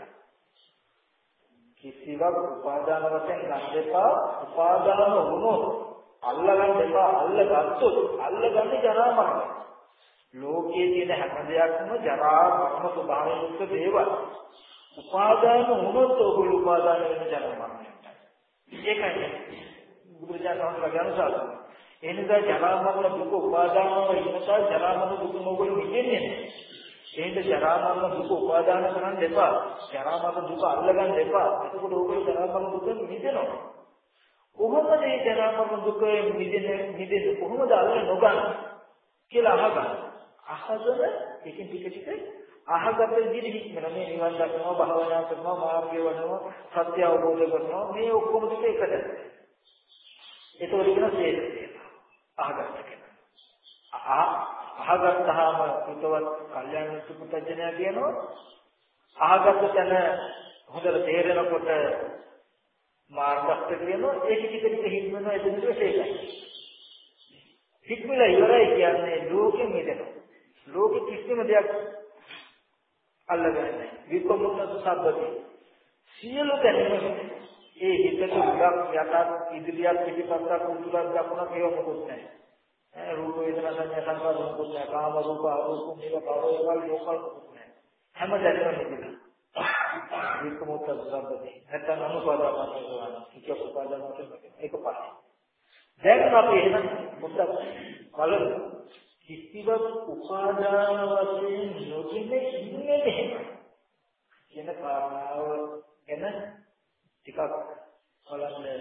කිසිවක් උපාදාන වශයෙන් ගන්න එපා. උපාදාන වුණොත් අල්ලගන්න එපා. අල්ලගත්තොත් අල්ලගන්නේ ජරා මරණ. ලෝකයේ තියෙන හැම දෙයක්ම ජරා මරණ ස්වභාවයෙන් යුක්ත දේවල්. උපාදාන වුණොත් ඔබ උපාදාන වෙන ජරා මරණය. ඒකයි බුදුරජාණන් වහන්සේගේ අනුසාරය. එනිසා ජරා මරණ දුක උපාදානව ඉන්නසා ජරා මරණ දුක මොකද නිදෙන්නේ නැහැ. එහෙනම් ජරා මරණ දුක උපාදාන කරන්න එපා. ජරා මරණ දුක අල්ලගන්න එපා. එතකොට ඕකේ ජරා මරණ දුක නිදෙනවා. කොහොමද මේ ජරා මරණ දුක නිදෙන්නේ නිදෙන්නේ කොහොමද අල්ල නොගන්න කියලා අහගන්න. අහගෙන එකින් ටික ටික අහගත්ත විදිහට හික්මන මේ නිවන් දක්නවා භාවනා කරනවා මාර්ගය වඩනවා සත්‍ය අවබෝධ කරනවා මේ ඔක්කොම ටික එකට. ඒතකොට කියන තේරෙන්නේ අහගත්ත කෙනා. අහ අහගත්තාම පුතවත් කල්යාණ සුපුතජනයා කියනවා අහගත්ත තැන හොඳට තේරෙනකොට මාර්ගස්ත කියනවා ඒක ටික ටික හික්මනවා එතනට ඒකයි. හික්මලා ඉවරයි කියන්නේ ලෝකෙ මිදෙනවා. ලෝකෙ කිසිම දෙයක් අල්ලගන්නේ නැහැ. විපමුක්ත සබ්බති. සියලු දැනීම ඒ හිතට උඩක් යටත් ඉදිරියක් පිටිපස්සක් උඩුවක් දකුණක් ඒව මොකුත් නැහැ. ඈ රූප වේදනා සංඥා සංකාර මොකුත් නැහැ. කාම රූප අරූප මේව කවරේවල් ලෝකල් මොකුත් නැහැ. හැම දැනීමම ඉදිරිය. විපමුක්ත සබ්බති. නැත්නම් අනුපාදාන කරනවා. කිච්ච උපාදාන කරනවා. ඒක පස්සේ. දැන් අපි එහෙනම් මුද්දක් බලමු. කිසිවක් උපාදාන වශයෙන් නොකිනේ ඉන්නේ නැහැ. කියන කාරණාව ගැන ටිකක් බලන්න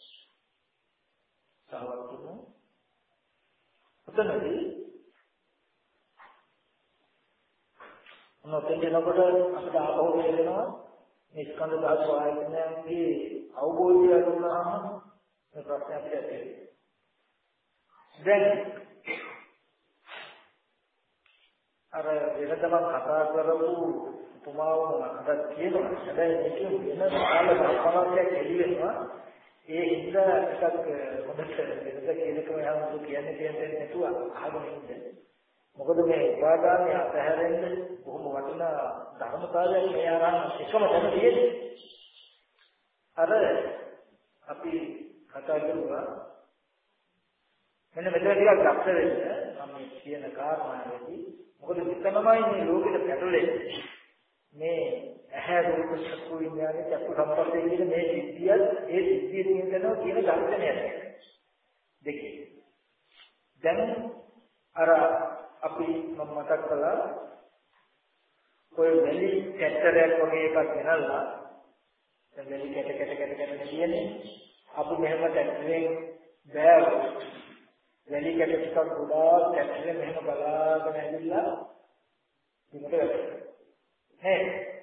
සාකච්ඡා කරමු. ඔතනදී මොනවද කියනකොට අපිට ආපහු වෙනවා මේ ස්කන්ධ ධාතු ආයතනයේ අවබෝධය ලැබුණාම මේ ප්‍රශ්න අපිට ඇති. දැන් අර වෙනදම කතා කරපු උපමාව මතක් කියනවා. හැබැයි මේක වෙන කාල ගණනාවක් එළියෙනවා. ඒ හින්දා ටිකක් හොඳට වෙනද කියනකම යනවා කියන්නේ කියන්නේ නැතුව අහගෙන ඉන්න. මොකද මේ උපාදානය අතහැරෙන්න බොහොම වටිනා ධර්මතාවයක් මේ ආරම්භ එකම තැන තියෙන්නේ. අර අපි කතා කරුවා මෙන්න මෙතන ටිකක් දක්ෂ වෙන්න මම කියන කාරණාවේදී මොකද මෙතනමයි මේ ලෝකෙට පැටලෙන්නේ. මේ ඇහැ රූප චක්කු විඥානේ චක්කු සම්පස්සේ කියන මේ සිද්ධිය ඒ සිද්ධිය තියෙනවා කියන දර්ශනයක් දෙකේ. දැන් අර අපි මම මතක් කළා ඔය වැලි කැටරයක් වගේ එකක් ගෙනල්ලා දැන් වැලි කැට කැට කැට කැට කියන්නේ අපි මෙහෙම කැටරෙන් බෑව වැලි කැට ටිකක් ගොඩාක් කැටරෙන් මෙහෙම බලාගෙන ඇවිල්ලා ඉන්නට වෙනවා. නේ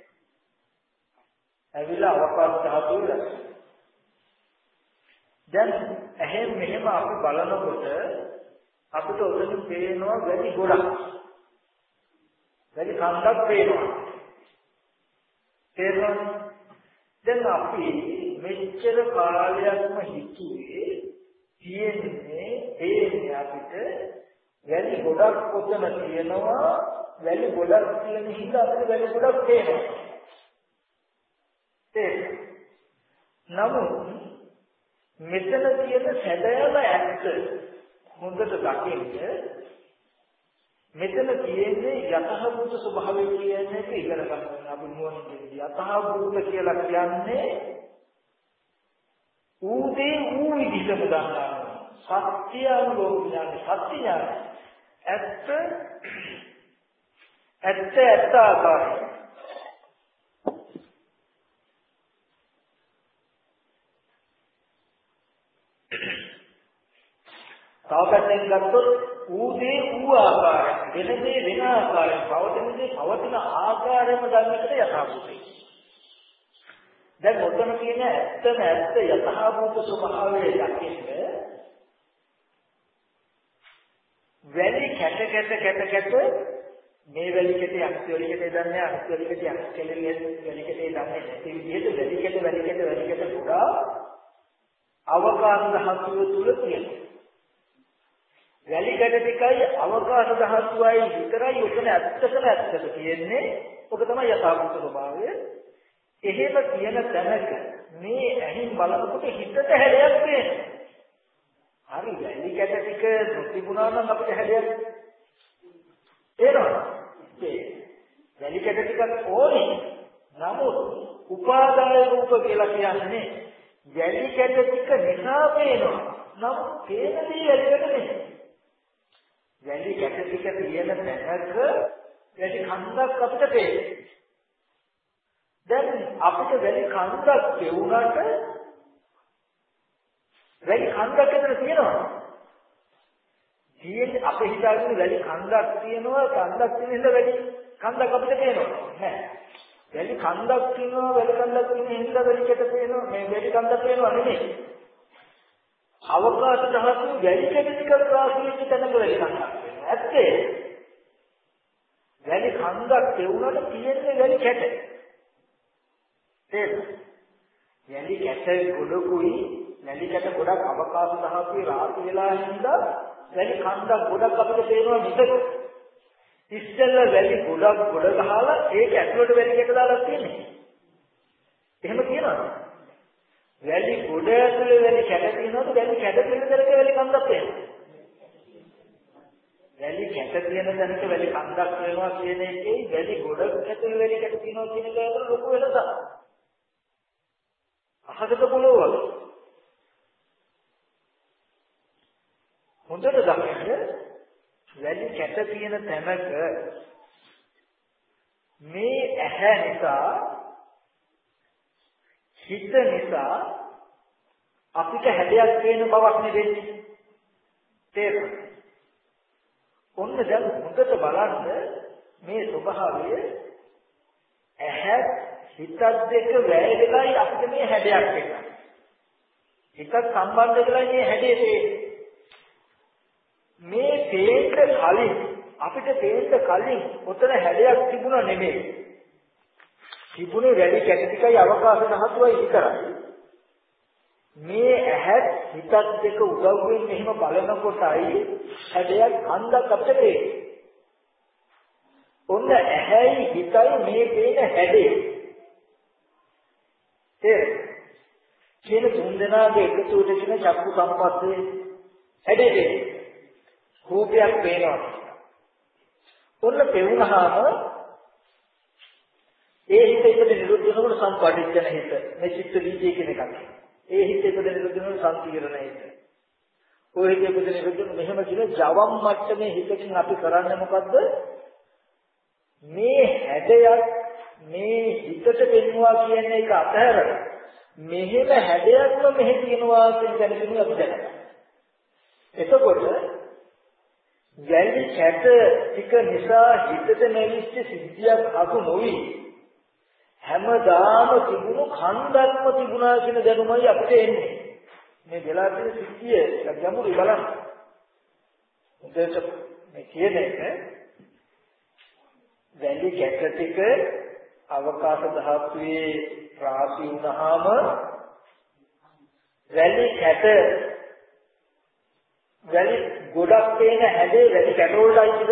ඇවිල්ලා අවකාශ ධාතුව ඉවරයි. දැන් එහෙම මෙහෙම අපි බලනකොට අපිට උදෙන් පේනවා වැඩි ගොඩක්. වැඩි කන්දක් පේනවා. තේරෙනවද? දැන් අපි මෙච්චර කාලයක්ම හිතුවේ තියෙන්නේ ඒ අපිට වැඩි ගොඩක් කොතන තියෙනවා වැලි ගොඩක් තියෙන හින්දා අපිට වැලි ගොඩක් පේනවා. ඒක නමුත් මෙතන තියෙන සැබෑම ඇත්ත හොඳට දකින්න මෙතන තියෙන්නේ යථාභූත ස්වභාවය කියන්නේ ඒක ඉගෙන ගන්න අපි මොනින්ද යථාභූත කියලා කියන්නේ ඌදී ඌ විදිහටම ගන්නවා. සත්‍ය අනුලෝකඥාන සත්‍ය ඥාන ඇත්ත ඇත්ත ඇත්ත ආකාරය තාපයෙන් ගත්තොත් ඌදී ඌ ආකාරය වෙනදී වෙන ආකාරයෙන් පවතිනදී පවතින ආකාරයම ගන්නකට යථාභූතයි. දැන් මොකද කියන්නේ ඇත්තම ඇත්ත යථාභූත ස්වභාවය දකින්න වැලි කැට කැට කැට කැට මේ වැලි කැටේ අක්ෂ වැලි කැටේ දන්නේ අක්ෂ වැලි කැටේ අක්ෂ කෙලෙන්නේ වැලි කැටේ දන්නේ නැති විදිහට වැලි කැට වැලි කැට වැලි කැට පුරා අවකාශ ධාතුව තුල තියෙනවා. වැලි කැට ටිකයි අවකාශ ධාතුවයි විතරයි ඔතන ඇත්තටම ඇත්තට තියෙන්නේ. ඔක තමයි යථාභූත ස්වභාවය. එහෙම කියන තැනක මේ ඇහින් බලනකොට හිතට හැඩයක් පේනවා. හරි වැලි කැට ටික නොතිබුණා නම් අපිට හැඩයක් එනවා. ඒ වැලි කැට ටිකක් ඕනේ. නමුත් උපාදාය රූප කියලා කියන්නේ වැලි කැට ටික නිසා පේනවා. නමුත් පේනදී වැලි කැට නෙමෙයි. වැලි කැට ටික තියෙන තැනක වැලි කන්දක් අපිට පේනවා. දැන් අපිට වැලි කන්දක් පෙවුනට වැලි කන්දක් ඇතර තියෙනවා. තියෙන්නේ අපේ හිතාගෙන වැලි කන්දක් තියෙනවා කන්දක් තියෙන හින්දා වැලි කන්දක් අපිට පේනවා. නෑ. වැලි කන්දක් තියෙනවා වැලි කන්දක් තියෙන හින්දා වැලි කැට පේනවා. මේ වැලි කන්දක් පේනවා නෙමෙයි. අවකාශ ධාතු වැලි කැට ටික රාශියක තැනක වැලි කන්දක් පේනවා. ඇත්තේ වැලි කන්දක් පෙවුනට තියෙන්නේ වැලි කැට. තේරෙනවද? වැලි කැට ගොඩකුයි වැලි කැට ගොඩක් අවකාශ ධාතුවේ රාශි වෙලා හින්දා වැලි කන්දක් ගොඩක් අපිට පේනවා මිසක ඉස්සෙල්ලා වැලි ගොඩක් ගොඩ ගහලා ඒක ඇතුළට වැලි කැට දාලා තියෙන්නේ. එහෙම කියනවාද? වැලි ගොඩ ඇතුළේ වැලි කැට තියෙනවද? වැලි කැට තියෙන තැනක වැලි කන්දක් තියෙනවා. වැලි කැට තියෙන තැනක වැලි කන්දක් වෙනවා කියන එකේ වැලි ගොඩ ඇතුළේ වැලි කැට තියෙනවා කියන එක අතර ලොකු වෙනසක්. අහකට පොළොව වගේ. හොඳට දකින්න වැලි කැට තියෙන තැනක මේ ඇහැ නිසා හිත නිසා අපිට හැඩයක් පේන බවක් නෙවෙයි. තේරුණා? ඔන්න දැන් හොඳට බලන්න මේ ස්වභාවය ඇහැ හිතත් දෙක වැය වෙලයි අපිට මේ හැඩයක් එක්ක. හිතත් සම්බන්ධ වෙලා මේ හැඩේ තියෙන්නේ. මේ තේන්න කලින් අපිට තේන්න කලින් උතන හැඩයක් තිබුණා නෙමෙයි. තිබුණේ වැඩි කැට ටිකයි අවකාශ ධාතුවයි විතරයි. මේ ඇහත් හිතත් දෙක උදව්වෙන් මෙහෙම බලනකොටයි හැඩයක් අන්දක් අපිට තේරෙන්නේ. ඔන්න ඇහැයි හිතයි මේ පේන හැඩේ. තේරෙන්නේ? කියන තුන් දෙනාගේ එකතුවට කියන චක්කු සම්පස්සේ හැඩේ රූපයක් පේනවා. ඔන්න පෙවුනහම ඒ හිත ඉපද නිරුද්ධ වෙනකොට සම්පටිච්ඡන හිත. මේ චිත්ත වීජය කියන එකක්. ඒ හිත ඉපද නිරුද්ධ වෙනකොට සම්පීර්ණ හිත. ඔය හිත ඉපද නිරුද්ධ වෙන මෙහෙම කියන ජවම් මට්ටමේ හිතකින් අපි කරන්නේ මොකද්ද? මේ හැඩයක් මේ හිතට පෙන්වුවා කියන එක අතහැරලා මෙහෙම හැඩයක්ම මෙහෙ තියෙනවා කියන දැනුම අපි දැනගන්න. එතකොට වැලි කැට ටික නිසා හිතට නැවිච්ච සිද්ධියක් අතු නොවි හැමදාම තිබුණු කන්දක්ම තිබුණා කියන දැනුමයි අපිට එන්නේ. මේ වෙලා තියෙන සිද්ධිය ගැඹුරු බලන්න. උදේට මේ කියන්නේ වැලි කැට ටික අවකාශ ධාතුවේ රාශි වුණාම වැලි කැට වැලි ගොඩක් පේන හැඩේ වැලි කැට වලට අයිතිද?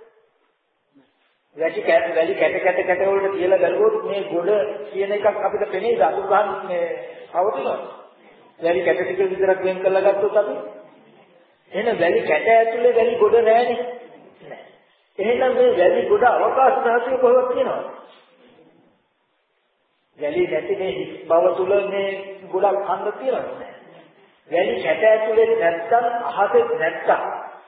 වැලි කැට වැලි කැට කැට කැට වලට කියලා බැලුවොත් මේ ගොඩ කියන එකක් අපිට පෙනේද? අතු ගන්න මේ අවදිනවා. වැලි කැට ටික විතරක් වෙන් කරලා ගත්තොත් අපි එහෙනම් වැලි කැට ඇතුලේ වැලි ගොඩ නැහැනේ. නෑ. එහෙනම් මේ වැලි ගොඩ අවකාශ ධාතුවේ කොහෙවත් තියෙනවද? වැලි නැති මේ බව තුල මේ ගොඩක් හන්ද තියෙනවද? වැලි කැට ඇතුලේ නැත්තම් අහසේ නැත්තම්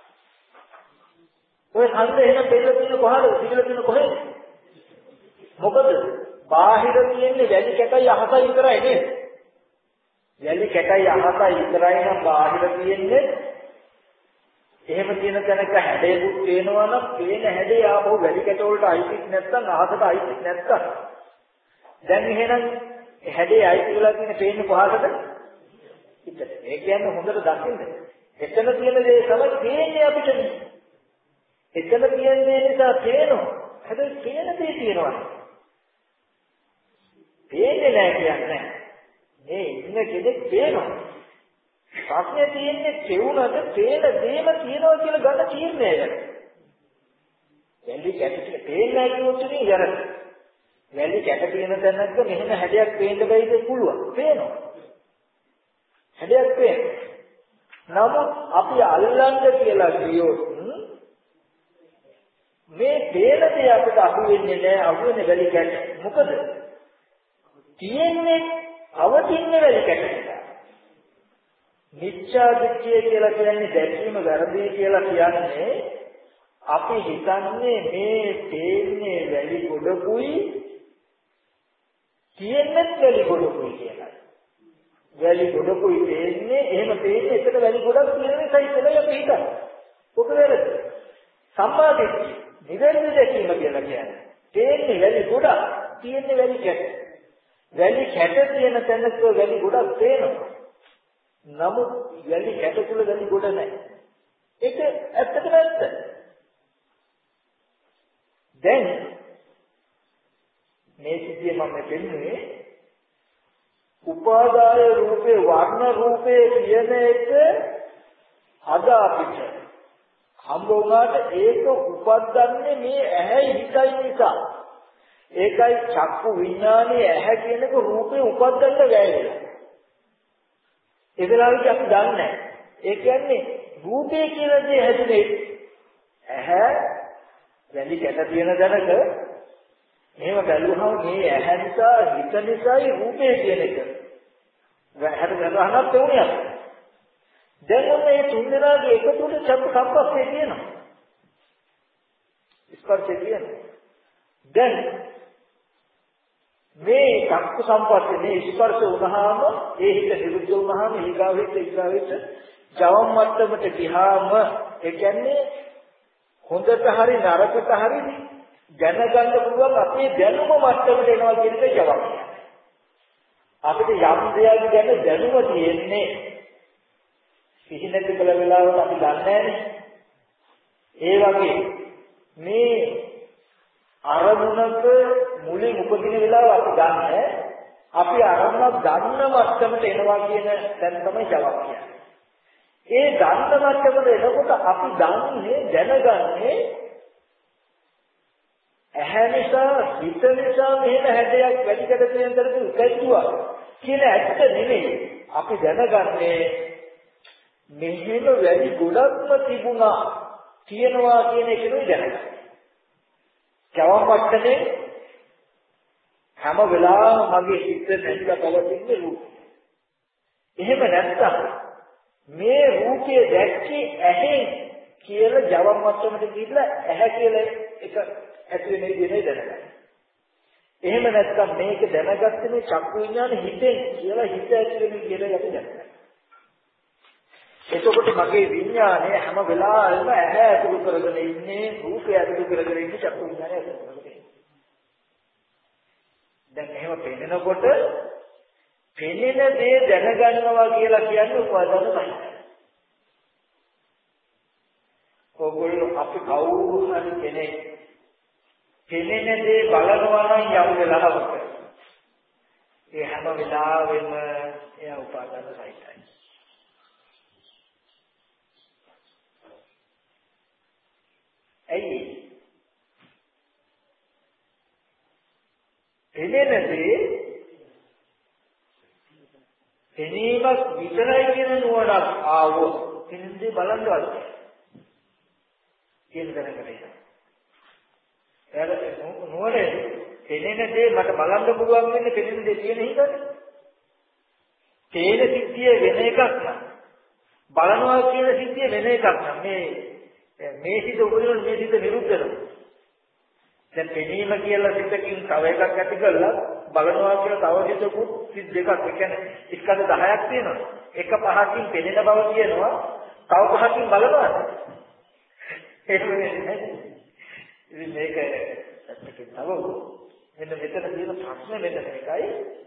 ඔය හන්ද එහෙම දෙල්ල තියෙන කොහද? සිගල තියෙන කොහෙද? මොකද බාහිර තියෙන්නේ වැලි කැටයි අහසයි විතරයි නේද? වැලි කැටයි අහසයි විතරයි නම් බාහිර තියෙන්නේ. එහෙම තියෙන තැනක හැඩයකුත් පේනවා නම් පේන හැඩය ආපහු වැලි කැට වලට අයිතිත් නැත්තම් අහසට අයිතිත් නැත්තම් දැන් එහෙනම් හැඩේ අයිති වෙලා තියෙන පේන්නේ කොහාටද? හිතට. ඒ කියන්නේ හොඳට දකින්න. එතන තියෙන දේ තමයි පේන්නේ අපිට. එතන තියෙන්නේ නිසා පේනවා. හැබැයි පේන දේ තියෙනවා. පේන්නේ නැහැ කියන්නේ. මේ ඉන්න කෙනෙක් පේනවා. ප්‍රශ්නේ තියෙන්නේ කෙවුනද පේන දේම තියෙනවා කියලා ගන්න තීරණය කරන. වැලි කැට ටික පේන්නේ නැහැ කියොත් ඉතින් යරන. වැලි කැට තියෙන තැනක මෙහෙම හැඩයක් පේන්න බැයිද? පුළුවන්. පේනවා. හැඩයක් පේනවා. නමුත් අපි අල්ලන්න කියලා කියොත් මේ පේන දේ අපිට අහු වෙන්නේ නැහැ. අහු වෙන්නේ වැලි කැට. මොකද? තියෙන්නේ අවතින්නේ වැලි කැට නිසා. මිච්ඡා දිට්ඨිය කියලා කියන්නේ දැකීම වැරදි කියලා කියන්නේ අපි හිතන්නේ මේ තේන්නේ වැලි ගොඩකුයි තියෙන්නේ වැලි ගොඩකුයි කියලා. වැලි ගොඩකුයි තේන්නේ එහෙම තේන්නේ එතන වැලි ගොඩක් තියෙන නිසා ඉතලයි අපි හිතන්නේ. ඔක වැරදි. සම්මා දිට්ඨිය නිවැරදි දැකීම කියලා කියන්නේ තේන්නේ වැලි ගොඩක් තියෙන්නේ වැලි කැට. වැලි කැට තියෙන තැනක වැලි ගොඩක් පේනවා. නමුත් වැලි කැට තුල වැලි ගොඩ නැහැ. ඒක ඇත්තටම ඇත්ත. දැන් මේ සිද්ධිය මම දෙන්නේ උපාදාය රූපේ වර්ණ රූපේ කියන එක අද අපිට හම්බ වුණාට ඒක උපද්දන්නේ මේ ඇහැයි හිතයි නිසා. ඒකයි චක්කු විඥානයේ ඇහැ කියනක රූපේ උපද්දන්න බැහැ. ඒ වෙලාවට අපි දන්නේ නැහැ. ඒ කියන්නේ රූපේ කියන දේ හැදුනේ ඇහැ වැලි කැට තියෙන දැනක එහෙම බැලුවහම මේ ඇහැ නිසා හිත නිසායි රූපේ කියන එක. වැහැට ගහනත් උනේ. දැන් මේ තුන් දෙනාගේ එකතුට චක්කු සම්පස්සේ තියෙනවා. ස්පර්ශය තියෙනවා. දැන් මේ චක්කු සම්පස්සේ මේ ස්පර්ශ වුණාම ඒ හිත නිරුද්ධ වුණාම ඊගාවෙත් ඊගාවෙත් ජවම් මට්ටමට ගියාම ඒ කියන්නේ හොඳට හරි නරකට හරි දැනගන්න පුළුවන් අපේ දැනුම මට්ටමට එනවා කියන එක ජවම්. අපිට යම් දෙයක් ගැන දැනුම තියෙන්නේ සිහිනෙත් කළ වෙලාවට අපි දන්නේ නැහැ. ඒ වගේ මේ අරමුණක මුලින් උපදින වෙලාව අපි දන්නේ අපි අරමුණක් ගන්න මට්ටමට එනවා කියන දැන් තමයි ජවම් කියන්නේ. ඒ ගන්න මට්ටමට එනකොට අපි දන්නේ දැනගන්නේ ඇහැ නිසා හිත නිසා මෙහෙම හැඩයක් වැඩි කඩ තියෙන තරතු උකැද්දුවා කියන ඇත්ත නෙමෙයි. අපි දැනගන්නේ මෙහෙම වැඩි ගොඩක්ම තිබුණා කියනවා කියන එක නෙවෙයි දැනගන්නේ. ජවම් මට්ටමේ හැම වෙලාවෙම මගේ හිත නැතිලා පවතින්නේ රූප. එහෙම නැත්තම් මේ රූපය දැක්කේ ඇහෙන් කියලා ජවම් මට්ටමට ගිහිල්ලා ඇහැ කියලා එක ඇති වෙන විදිහේ දැනගන්න. එහෙම නැත්නම් මේක දැනගත්තේ මේ චක්කු විඥාන හිතෙන් කියලා හිත ඇති වෙන විදිහට අපි දැනගන්න. එතකොට මගේ විඥානය හැම වෙලාවෙම ඇහැ ඇතුළු කරගෙන ඉන්නේ රූපය ඇතුළු කරගෙන ඉන්නේ චක්කු විඥානය ඇතුළු කරගෙන ඉන්නේ. දැන් එහෙම පෙන්නකොට පෙනෙන දේ දැනගන්නවා කියලා කියන්නේ උපාදාන තමයි. ඔයගොල්ලෝ අපි කවුරු හරි කෙනෙක් පෙනෙන දේ බලනවා නම් යම් වෙලාවක ඒ හැම වෙලාවෙම එයා උපාදාන සහිතයි. ඇයි? පෙනෙන දේ පෙනීමක් විතරයි කියන නුවණක් ආවොත් පෙනෙන දේ බලන්නවත් කියන දැනකට එනවා. එයාට නුවණ පෙනෙන දේ මට බලන්න පුළුවන් වෙන්නේ පෙනෙන දේ තියෙන හිතද? තේන සිද්ධිය වෙන එකක් නම් බලනවා කියන සිද්ධිය වෙන එකක් නම් මේ මේ සිත උපදින මේ සිත නිරුද්ධ වෙනවා. දැන් පෙනීම කියලා සිතකින් තව එකක් ඇති කරලා බලනවා කියලා තව සිතකුත් සිත් දෙකක්. ඒ කියන්නේ ස්කන්ධ දහයක් තියෙනවා. එක පහකින් පෙනෙන බව කියනවා. තව පහකින් බලනවා. ඒක නෙමෙයි. ඉතින් මේක ඇත්තටම තව මෙන්න මෙතන තියෙන ප්‍රශ්නේ මෙන්න මේකයි.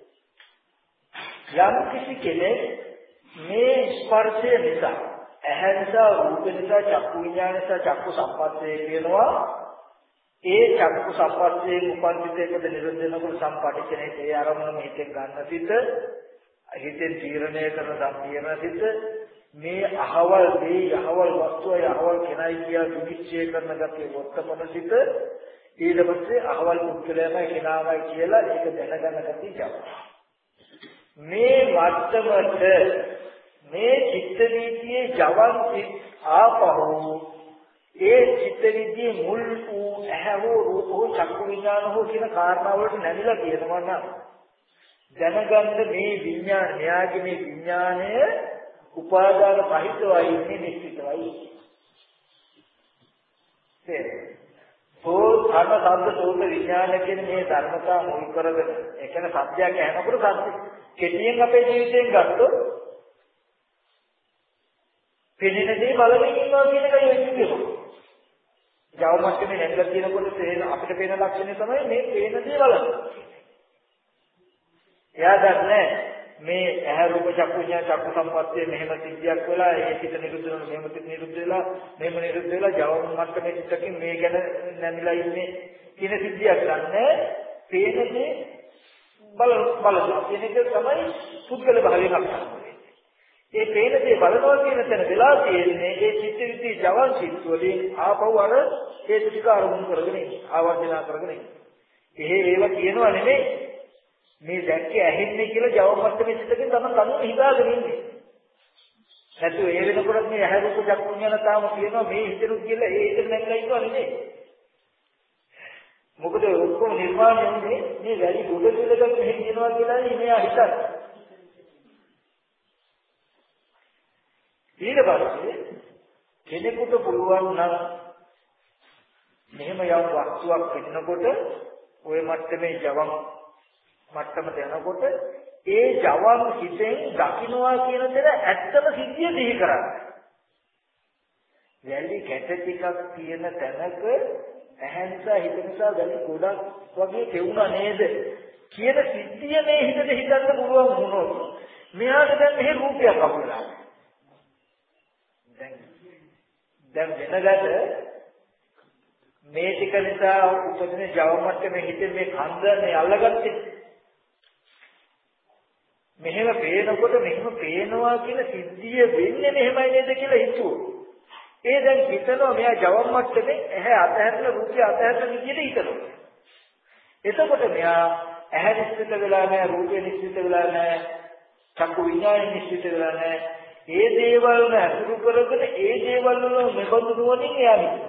යම් කිසි කෙනෙක් මේ ස්පර්ශය නිසා ඇහැ නිසා රූප නිසා චක්කු විඥාන නිසා චක්කු සම්පස්සේ කියනවා. ඒ චක්කු සම්පස්සේ උපන්විතයකද නිරුද්ධ වෙනකොට සම්පටිච්චනේ ඒ ආරම්භන හිතෙන් ගන්න සිට හිතෙන් තීරණය කරන සම්පීර්ණ සිට මේ අහවල් මේ යහවල් වස්තුවයි අහවල් කෙනයි කියා විනිශ්චය කරන ගතිය වොත්තපන සිට ඊට පස්සේ අහවල් පුද්ගලයාමයි කෙනාමයි කියලා ඒක දැනගන්න ගතිය ජාව. මේ මත්තමට මේ චිත්ත වීතියේ ජවන් සිත් ආපහු ඒ චිත්ත වීතියේ මුල් වූ ඇහැ හෝ රූප හෝ චක්කු විඥාන හෝ කියන කාරණා වලට නැමිලා කියනවා නම් දැනගන්න මේ විඥාන න්යාගේ මේ විඥානය උපාදාන සහිතවයි ඉන්නේ නිශ්චිතවයි. ඒ හෝ ධර්ම සම්බ සෝත විඥාන කියන මේ ධර්මතා මුල් කරගෙන ඒ කියන්නේ සත්‍යයක් ඇහෙනකොට සත්‍ය කෙටියෙන් අපේ ජීවිතයෙන් ගත්තොත් පෙනෙන දේ බලමින් ඉන්නවා කියන එකයි වෙන්නේ. ජවමත්කමේ නැගලා කියනකොට තේන අපිට පේන ලක්ෂණය තමයි මේ පේන දේ බලන්නේ. එයා දන්නේ මේ ඇහැ රූප චක්කු විඤ්ඤාණ චක්කු සම්පස්සේ මෙහෙම සිද්ධියක් වෙලා ඒ චිත නිරුද්ධ වෙනවා මෙහෙම චිත නිරුද්ධ වෙලා මෙහෙම නිරුද්ධ වෙලා ජවම මට්ටමේ චිත්තකින් මේ ගැන නැමිලා ඉන්නේ කියන සිද්ධියක් ගන්නෑ. පේන දේ බල බලනවා කියන එක තමයි පුද්ගල භාවයක් කරන්නේ. ඒ පේන දේ බලනවා කියන තැන වෙලා තියෙන්නේ ඒ චිත්ත විති ජවන් චිත්ත වලින් ආපහු අර ඒ ටික අරමුණු කරගෙන ඉන්නේ. ආවර්ජනා කරගෙන ඉන්නේ. එහෙ ඒවා කියනවා නෙමෙයි. මේ දැක්කේ ඇහෙන්නේ කියලා ජව මට්ටමේ සිටකින් තමයි කනුව හිතාගෙන ඉන්නේ. නැතු ඒ වෙනකොට මේ ඇහැ රූප චක්කු විඤ්ඤාණ තාම කියනවා මේ හිතනු කියලා ඒ හිතන නැගලා ඉන්නවා නෙමෙයි. මොකද ඔක්කොම නිර්මාණය වෙන්නේ මේ වැඩි ගොඩ පිළිගන්න මෙහෙ කියනවා කියලා නෙමෙයි හිතන්නේ. ඊට පස්සේ කෙනෙකුට පුළුවන් නම් මෙහෙම යම් වස්තුවක් වෙනකොට ওই මට්ටමේ ජවම් මට්ටමට යනකොට ඒ ජවම් හිතෙන් දකින්නවා කියන දේ ඇත්තම සිද්ධිය දිහි කරන්නේ. වැලි කැට ටිකක් තියෙන තැනක ඇහැන්සා හිත නිසා වැලි ගොඩක් වගේ කෙවුණා නේද කියන සිද්ධිය මේ හිතට හිතන්න පුළුවන් වුණොත් මෙයාට දැන් මෙහි රූපයක් අපුලා. දැන් දැන් වෙනකට මේ ටික නිසා උපදින ජව මට්ටමේ හිතේ මේ කන්දනේ අල්ලගත්තේ. මෙහෙම පේනකොට මෙහෙම පේනවා කියන සිද්ධිය වෙන්නේ මෙහෙමයි නේද කියලා හිතුවා. ඒ දැන් හිතනවා මෙයා ජව මට්ටමේ ඇහැ අතහැරලා රූපය අතහැරලා විදියට හිතනවා. එතකොට මෙයා ඇහැ නිශ්චිත වෙලා නැහැ, රූපය නිශ්චිත වෙලා නැහැ, චක්කු විඤ්ඤාණය නිශ්චිත වෙලා නැහැ. ඒ දේවල් අසුරු කරගෙන ඒ දේවල් වල මෙබඳු නුවණින් එයා හිතනවා.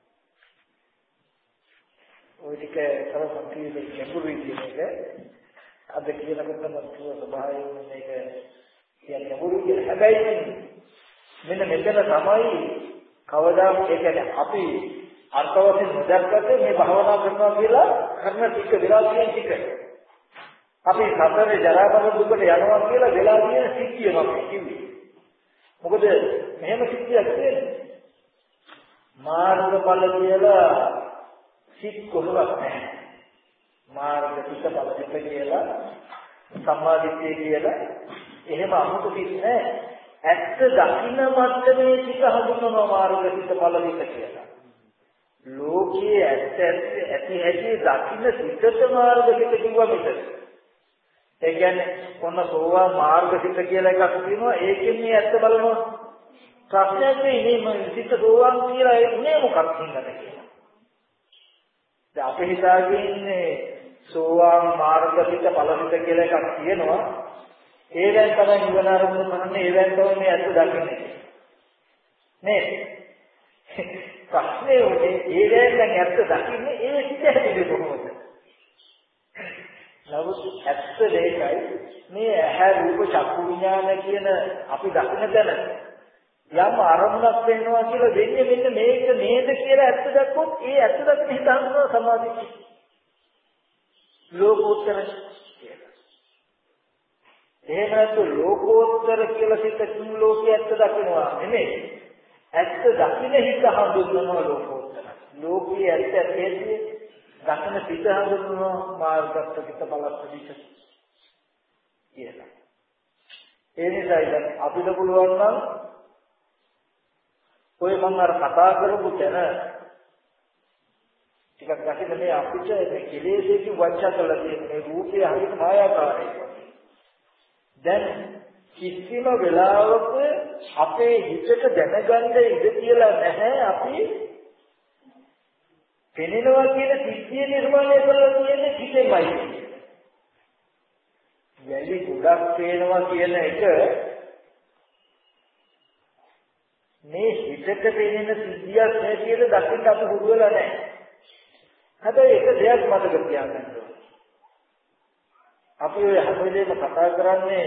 ඔය ටික තව සංකීර්ණ ගැඹුරුයි කියන එක අද කියනකොට නම් ස්වභාවයෙන් මේක කියන්නේ ගැඹුරුයි කියන හැබැයි මෙන්න මෙතන තමයි කවදාම ඒ කියන්නේ අපි අර්ථවත්ව නොදැක්කට මේ භවනා කරනවා කියලා කරන ටික වෙලා තියෙන ටික අපි සතරේ ජරා මරණ දුකට යනවා කියලා වෙලා තියෙන සිද්ධිය මම කිව්වේ. මොකද මෙහෙම සිද්ධියක් තියෙන්නේ මාර්ගඵල කියලා සිත් කොහොමවත් නැහැ. මාර්ග පිට බලපිට කියලා සම්මාදිට්ඨිය කියලා එහෙම අමුතු සිත් නැහැ. ඇත්ත දකින්න මට්ටමේ සිත හඳුන්වනවා මාර්ග පිට බලපිට කියලා. ලෝකයේ ඇත්ත ඇති ඇති දකින්න සිතට මාර්ග පිට කිව්වා මෙතන. ඒ කියන්නේ කොන්න සෝවා මාර්ග පිට කියලා එකක් තියෙනවා. ඒකෙන් මේ ඇත්ත බලනවා. ප්‍රශ්නයක් නෙමෙයි මේ සිත සෝවාන් කියලා එන්නේ මොකක්ද කියලා. දැන් අපි හිතාගෙන ඉන්නේ සෝවාන් මාර්ග පිට ඵලසිත කියලා එකක් තියෙනවා. ඒ දැන් තමයි නිවන අරමුණු කරන්නේ. ඒ දැන් තමයි මේ ඇත්ත දකින්නේ. නේ? ප්‍රශ්නේ උනේ ඒ දැන් දැන් ඇත්ත දකින්නේ ඒ සිත හැදෙන්නේ කොහොමද? නමුත් ඇත්ත දෙකයි මේ ඇහැ රූප චක්කු විඥාන කියන අපි දකින්න තැන යම් අරමුණක් වෙනවා කියලා දෙන්නේ මෙන්න මේක නේද කියලා ඇත්ත දැක්කොත් ඒ ඇත්ත දැක්ක හිත හඳුනන සමාධිය ලෝකෝත්තර කියලා. එහෙම නැත්නම් ලෝකෝත්තර කියලා සිත තුන් ලෝකයේ ඇත්ත දකින්නවා නෙමෙයි. ඇත්ත දකින්න හිත හඳුනනවා ලෝකෝත්තර. ලෝකයේ ඇත්ත ඇත්තේ දකින්න සිත හඳුනනවා මාර්ගස්ත පිට බලස්ත පිට කියලා. ඒ නිසා දැන් අපිට පුළුවන් නම් ඔය මම අර කතා කරපු තැන ටිකක් දැකින්න මේ අපිට මේ කෙලෙසේකින් වංචා කරලා තියෙන මේ රූපය හරියට මායාකාරයි. දැන් කිසිම වෙලාවක අපේ හිතට දැනගන්න ඉඩ කියලා නැහැ අපි පෙනෙනවා කියන සිද්ධිය නිර්මාණය කරලා තියෙන්නේ හිතෙමයි. යලි ගොඩක් පේනවා කියන එක මේ හිතට පෙනෙන සිද්ධියක් නැතිද දකින්න අපි හුරු වෙලා නැහැ. හැබැයි එක දෙයක් මතක තියාගන්න ඕනේ. අපි ඔය හැම වෙලේම කතා කරන්නේ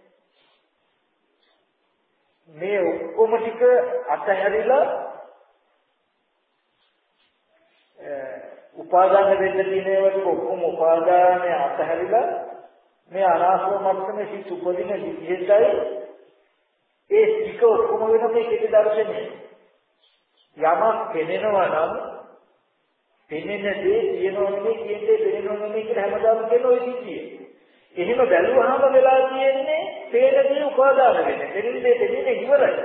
මේ ඔක්කොම ටික අතහැරිලා උපාදාන වෙන්න තියෙන ඒවාට ඔක්කොම උපාදානය අතහැරිලා මේ අනාත්ම මට්ටමේ සිත් උපදින විදිහටයි ඒ ටික ඔක්කොම වෙන මේ කෙටි දර්ශනය. යමක් පෙනෙනවා නම් පෙනෙන දේ තියෙනවා නෙමෙයි කියන්නේ පෙනෙනවා නෙමෙයි කියලා හැමදාම කියන ඔය සිද්ධිය. එහෙම බැලුවාම වෙලා තියෙන්නේ පේන දේ උපාදාන වෙන්නේ. පෙනෙන දේ පෙනෙන්නේ ඉවරයි.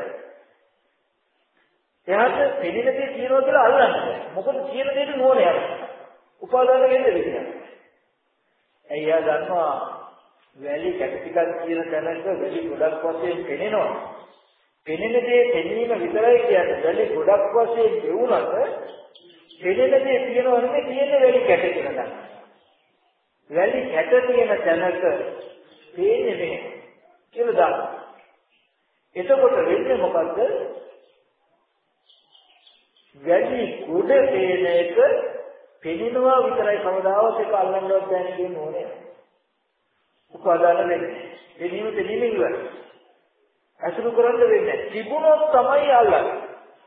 එයාට පෙනෙන දේ තියෙනවා කියලා අල්ලන්නේ. මොකද කියන දේට නෝනේ යනවා. උපාදාන වෙන්නේ විදියට. එයා දන්නවා වැලි කැට ටිකක් කියන තැනක වැලි ගොඩක් වශයෙන් පෙනෙනවා. පෙනෙන දේ පෙනීම විතරයි කියන්නේ. වැලි ගොඩක් වශයෙන් දෙවුනත් පෙනෙන දේ තියෙනවා නෙමෙයි තියෙන වැලි කැට කියලා. වැලි කැට තියෙන තැනක පේන්නේ නැහැ කියලා දාන්න. එතකොට වෙන්නේ මොකද්ද? වැලි ගොඩ පේන එක පෙනෙනවා විතරයි කවදාවත් ඒක අල්ලන්නවත් බැහැ කියන ඕනේ. උපාදාන වෙන්නේ. පෙනීම දෙනීම ඉවරයි. අසුරු කරන්න වෙන්නේ. තිබුණොත් තමයි අල්ලන්නේ.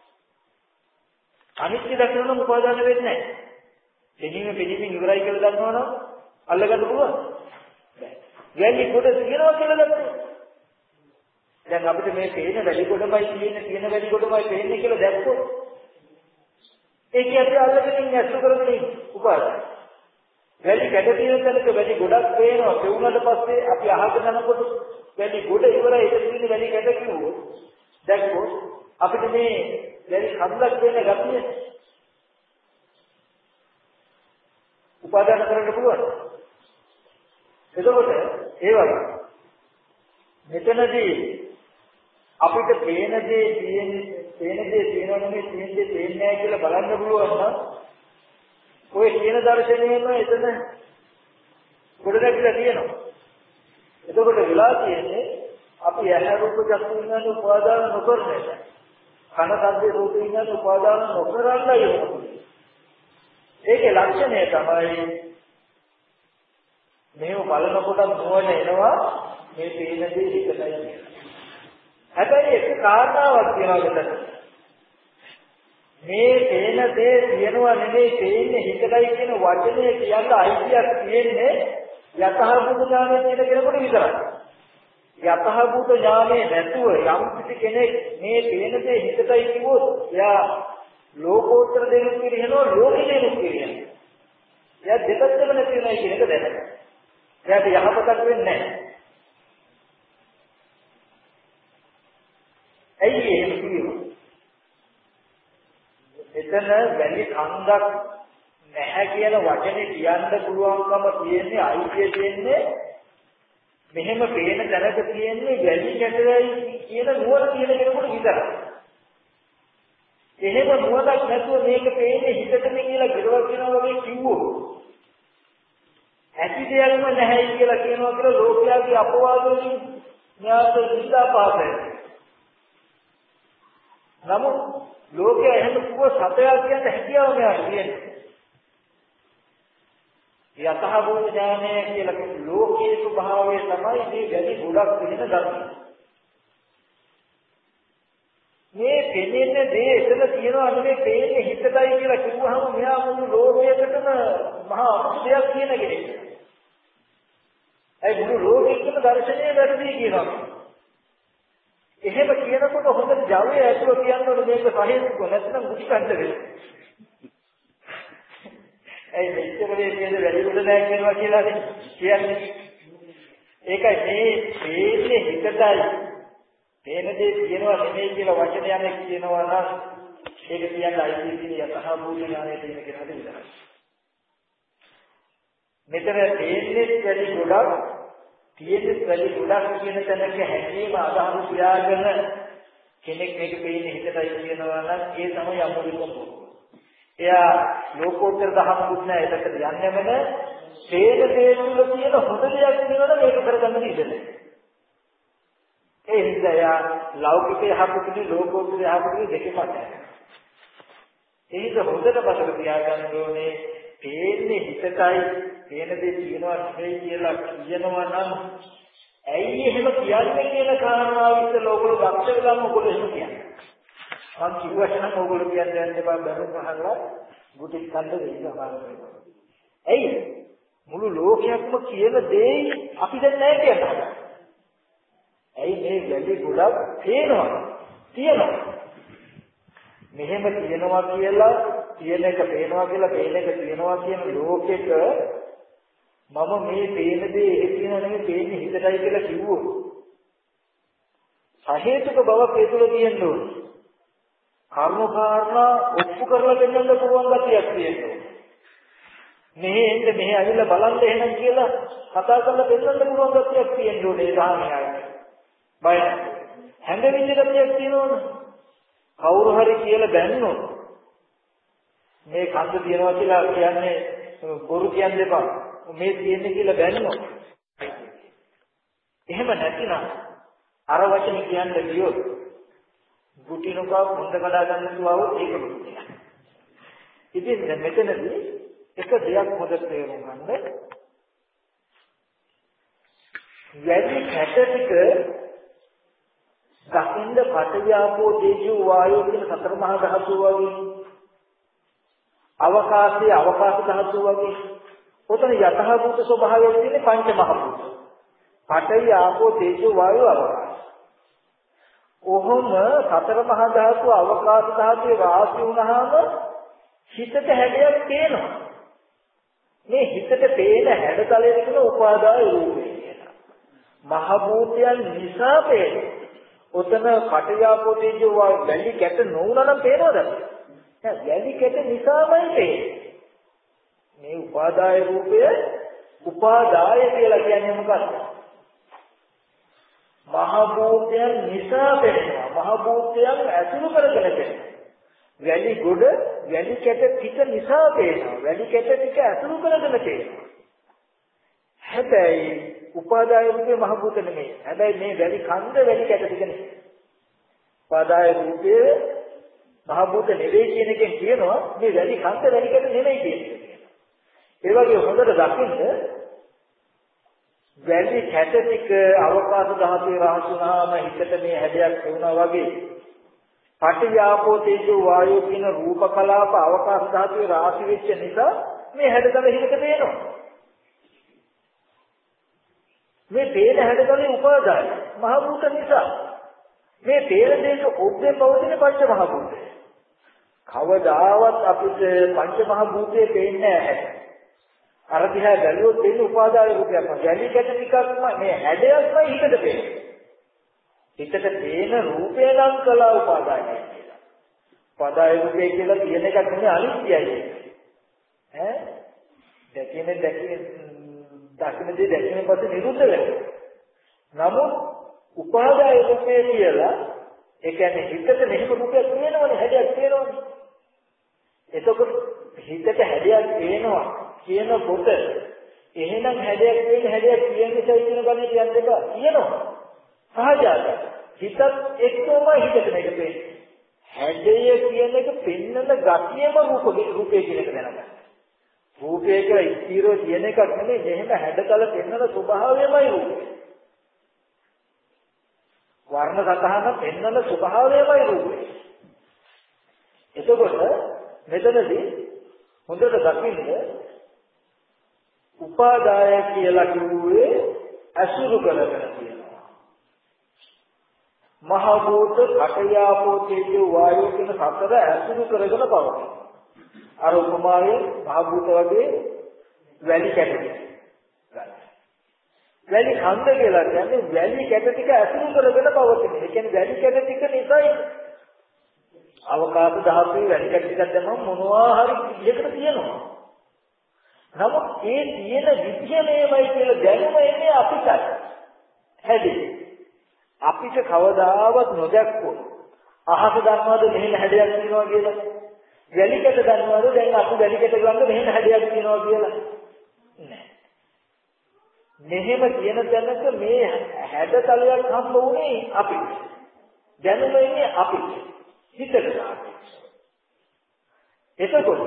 අනිත්‍ය දකිනම උපාදාන වෙන්නේ නැහැ. පෙනීම පෙනීම ඉවරයි කියලා දන්නවනම් අල්ලගන්න පුළුවන්. බැහැ. වැලි ගොඩ තියනවා කියලා දන්නවද? දැන් අපිට මේ පේන වැලි ගොඩමයි තියෙන තියෙන වැලි ගොඩමයි පේන්නේ කියලා දැක්කොත් ඒක ඇතුළේ අල්ලගෙන ඉන්නේ අසු කරගෙන ඉන්නේ උපාදාන. වැලි කැට තියෙන තැනක වැලි ගොඩක් පේනවා. ඒ වුණාට පස්සේ අපි අහකට යනකොට වැලි ගොඩ ඉවරයි ඒක තියෙන වැලි කැට කිව්වොත් දැක්කොත් අපිට මේ වැලි කන්දක් වෙන ගැතිය උපාදාන කරන්න පුළුවන්. එතකොට ඒ වගේ මෙතනදී අපිට පේන දේ තියෙන්නේ පේන දේ තියෙනවා නෙමෙයි තියෙන දේ පේන්නේ නැහැ කියලා බලන්න පුළුවන් නම් ඔය කියන දර්ශනයම එතන ගොඩනැගිලා තියෙනවා. එතකොට වෙලා තියෙන්නේ අපි ඇහැ රූප චක්කු විඥාන උපාදාන නොකරන එක. කන ශබ්ද රූප විඥාන උපාදාන නොකරන්න යොමුනේ. ඒකේ ලක්ෂණය තමයි මේව බලනකොට මොවන එනවා මේ පේන දේ හිතටයි කියලා. හැබැයි එක කාරණාවක් තියෙනවා මෙතන. මේ පේන දේ තියෙනවා නෙමෙයි පේන්නේ හිතටයි කියන වචනේ කියන්න අයිතියක් තියෙන්නේ යතහභූත ඥානය කියන කෙනෙකුට විතරයි. යතහභූත ඥානය නැතුව යම් කිසි කෙනෙක් මේ පේන දේ හිතටයි කිව්වොත් එයා ලෝකෝත්තර දෙයක් කියනවා ලෝකේ දෙයක් කියනවා. එයා දෙපැත්තම නැති වෙනයි කියන එක දැනගන්න. එයාට යහපතක් වෙන්නේ නැහැ. ඇයි එහෙම කියන්නේ? එතන වැලි කන්දක් නැහැ කියන වචනේ කියන්න පුළුවන්කම තියෙන්නේ අයිතිය තියෙන්නේ මෙහෙම පේන තැනක තියෙන්නේ වැලි කැටයයි කියන නුවණ තියෙන කෙනෙකුට විතරයි. එහෙම නුවණක් නැතුව මේක පේන්නේ හිතටම කියලා ගිරවල් කියනවා වගේ කිව්වොත් ඇති දෙයක්ම නැහැ කියලා කියනවා කියලා ලෝකයාගේ අපවාද වලින් න්යාය විස්සා පාපේ. නමුත් ලෝකයේ එහෙම කිව්ව සතයා කියන හැකියාව මෙයාට තියෙනවා. යතහභූත ඥානය කියලා ලෝකයේ ස්වභාවය තමයි මේ වැඩි ගොඩක් වෙන ධර්ම. මේ පෙනෙන දේ එතන තියනවා නෙමෙයි පේන්නේ හිතටයි කියලා කිව්වහම මෙයා මුළු ලෝකයකටම මහා අමුතයක් කියන කෙනෙක්. ඒ මුළු ලෝකෙකම දර්ශනය වැරදි කියනවා. එහෙම කියනකොට හොඳට ජවයේ ඇතුළ කියනකොට මේක සහේතුක නැත්නම් මුචිකන්ද වෙනවා. ඒ මෙච්චරේ කියන්නේ වැඩි කොට නැහැ කියනවා කියලා කියන්නේ. ඒකයි මේ පේන්නේ හිතටයි. පේන දේ කියනවා නෙමෙයි කියලා වචනයක් කියනවා නම් ඒක කියන්නේ අයිති කියන යතහභූත ඥානය තියෙන කෙනාට විතරයි. මෙතන තේන්නේ වැඩි ගොඩක් තියෙන්නේ වැඩි ගොඩක් කියන තැනක හැදීම අදහස් තියාගෙන කෙනෙක් මේක පේන්නේ හිතටයි කියනවා නම් ඒ තමයි අමුලිකම. එයා ලෝකෝත්තර දහමකුත් නෑ ඒකට යන්නෙම නෑ. තේන දේ තුල තියෙන හොඳ දෙයක් කියනවා මේක කරගන්න ඉඩනේ. ඒ හින්දා ලෞකික යහපතුනේ ලෝකෝත්තර යහපතුනේ දෙකම නැහැ. ඒක හොඳට බසල තියාගන්න ඕනේ. පේන්නේ හිතටයි පේන දේ කියනවා නෙවෙයි කියලා කියනවා නම් ඇයි එහෙම කියන්නේ කියන කාරණාව විතර ලෝකවල දක්ෂ ගන්න ඔයගොල්ලෝ එහෙම කියන්නේ. මම කිව්වට නම් ඔයගොල්ලෝ කියන්නේ යන්න එපා බැලුම් අහලා ගුටි කන්න දෙන්න අමාරුයි. ඇයි මුළු ලෝකයක්ම කියන දේ අපි දැන් නැහැ කියනවා. ඇයි මේ වැඩි ගොඩක් තේනවා තියෙනවා. මෙහෙම තියෙනවා කියලා තියෙන එක පේනවා කියලා පේන එක තියෙනවා කියන ලෝකෙක මම මේ පේන දේ එහෙ තියෙනවා නෙමෙයි පේන්නේ හිතටයි කියලා කිව්වොත් සහේතුක බවක් ඒ තුළ තියෙන්න ඕනේ. කර්ම කාරණා ඔප්පු කරලා දෙන්නත් පුළුවන් ගැතියක් තියෙනවා. මෙහෙ එන්න මෙහෙ ඇවිල්ලා බලන්න එහෙනම් කියලා කතා කරලා දෙන්නත් පුළුවන් ගැතියක් තියෙන්න ඕනේ ධාර්මයයි. බය නැහැ. හැඟෙන්න ගැතියක් තියෙනවනේ. කවුරු හරි කියලා බැන්නොත් මේ කන්ද තියනවා කියලා කියන්නේ බොරු කියන්න එපා. මේ තියෙන්නේ කියලා බැන්නොත්. එහෙම නැතිනම් අර වචන කියන්න ගියොත් ගුටිනකව හොඳ කඩා ගන්න තුවව ඒක නෙමෙයි. ඉතින් මෙතනදී එක දෙයක් හොඳට තේරුම් ගන්න. වැඩි කැට ටික දකින්ද පටවියාපෝ තේජෝ වායෝ කියන සතර මහා ධාතු වගේ අවකාශයේ අවකාශ ධාතු වගේ උතන යතහභූත ස්වභාවය තියෙන පංච මහ භූත. පඨවි ආපෝ තේජෝ වායෝ අවකාශ. ඔහොම සතර මහා ධාතු අවකාශ ධාතුවේ වාසි වුණාම හිතට හැඩයක් පේනවා. මේ හිතට පේන හැඩතලයේ තියෙන උපාදාය රූපය කියලා. මහ භූතයන් නිසා පේනවා. උතන පඨවි ආපෝ තේජෝ වායෝ වැලි කැට නොවුනා නම් පේනවද? නෑ වැලි කැට නිසාමයි පේන්නේ. මේ උපාදාය රූපය උපාදාය කියලා කියන්නේ මොකක්ද? මහ භූතයන් නිසා පෙනෙනවා. මහ භූතයන් ඇසුරු කරගෙන පෙනෙනවා. වැලි ගොඩ වැලි කැට ටික නිසා පේනවා. වැලි කැට ටික ඇසුරු කරගෙන පේනවා. හැබැයි උපාදාය රූපේ මහ භූත නෙමෙයි. හැබැයි මේ වැලි කන්ද වැලි කැට ටික නෙමෙයි. උපාදාය රූපේ මහ භූත නෙවෙයි කියන එකෙන් කියනවා මේ වැලි කන්ද වැලි කැට නෙමෙයි කියන්නේ. ඒ වගේ හොඳට දකින්න වැලි කැට ටික අවකාශ ධාතුවේ රහස් වුණාම හිතට මේ හැඩයක් වුණා වගේ පඨවි ආපෝ තේජෝ වායෝ කියන රූප කලාප අවකාශ ධාතුවේ රාශි වෙච්ච නිසා මේ හැඩතල හිතට පේනවා. මේ පේන හැඩතලේ උපාදාය මහ භූත නිසා මේ පේන දෙයක ඔබ්බේ පවතින පංච මහ භූතය. කවදාවත් අපිට පංච මහ භූතේ පේන්නේ නැහැ. අර දිහා බැලුවොත් දෙන්න උපාදාය රූපයක් ම ගැලි කැට ටිකක්ම මේ හැඩයක්මයි හිතට පේන්නේ. හිතට පේන රූපය නම් කළා උපාදායයි කියලා. උපාදාය රූපය කියලා කියන එකක් නෙමෙයි අනිත්‍යයි. ඈ දැකීමෙන් දැකීමෙන් දකින්නේ දැකීමෙන් පස්සේ නිරුද්ධ වෙනවා. නමුත් උපාදාය රූපය කියලා ඒ කියන්නේ හිතට මෙහෙම රූපයක් පේනවනේ හැඩයක් පේනවනේ. එතකොට හිතට හැඩයක් පේනවා කියනකොට එහෙනම් හැඩයක් වෙන හැඩයක් කියන නිසා කියන ගන්නේ කියන්න එපා කියනවා සහජයි හිතත් එක්කම හිතට මේක පේන්නේ හැඩය කියන එක පෙන්නන ගතියම රූපේ රූපේ කියන එක දැනගන්න රූපේ කියලා ස්ථිරව කියන එකක් නෙමෙයි මෙහෙම හැඩතල පෙන්නන ස්වභාවයමයි රූපේ වර්ණ සතහන පෙන්නන ස්වභාවයමයි රූපේ එතකොට මෙතනදී හොඳට දකින්න උපාදාය කියලා කිව්වේ අසුරු කරගෙන කියනවා. මහ භූත කටයාපෝ තේජෝ වායෝ කියන සතර අසුරු කරගෙන පවතින. අර උපමාවේ මහ භූත වගේ වැලි කැට ටික. වැලි කන්ද කියලා කියන්නේ වැලි කැට ටික අසුරු කරගෙන පවතින. ඒ කියන්නේ වැලි කැට ටික නිසායි අවකාශ ධාතුවේ වැලි කැට ටිකක් දැම්මම මොනවා හරි විදිහකට තියෙනවා. නමුත් ඒ තියෙන විද්‍යාමයයි කියලා දැනුම එන්නේ අපිටයි. හැදි. අපිට කවදාවත් නොදැක්කොත් අහස දන්නවද මෙහෙම හැඩයක් තියෙනවා කියලා? වැලිකට දන්නවද දැන් අපි වැලිකට ගන්න මෙහෙම හැඩයක් තියෙනවා කියලා? නෑ. මෙහෙම කියන තැනක මේ හැඩතලයක් හම්බ වුණේ අපිට. දැනුම එන්නේ අපිට. හිතට ගන්න. එතකොට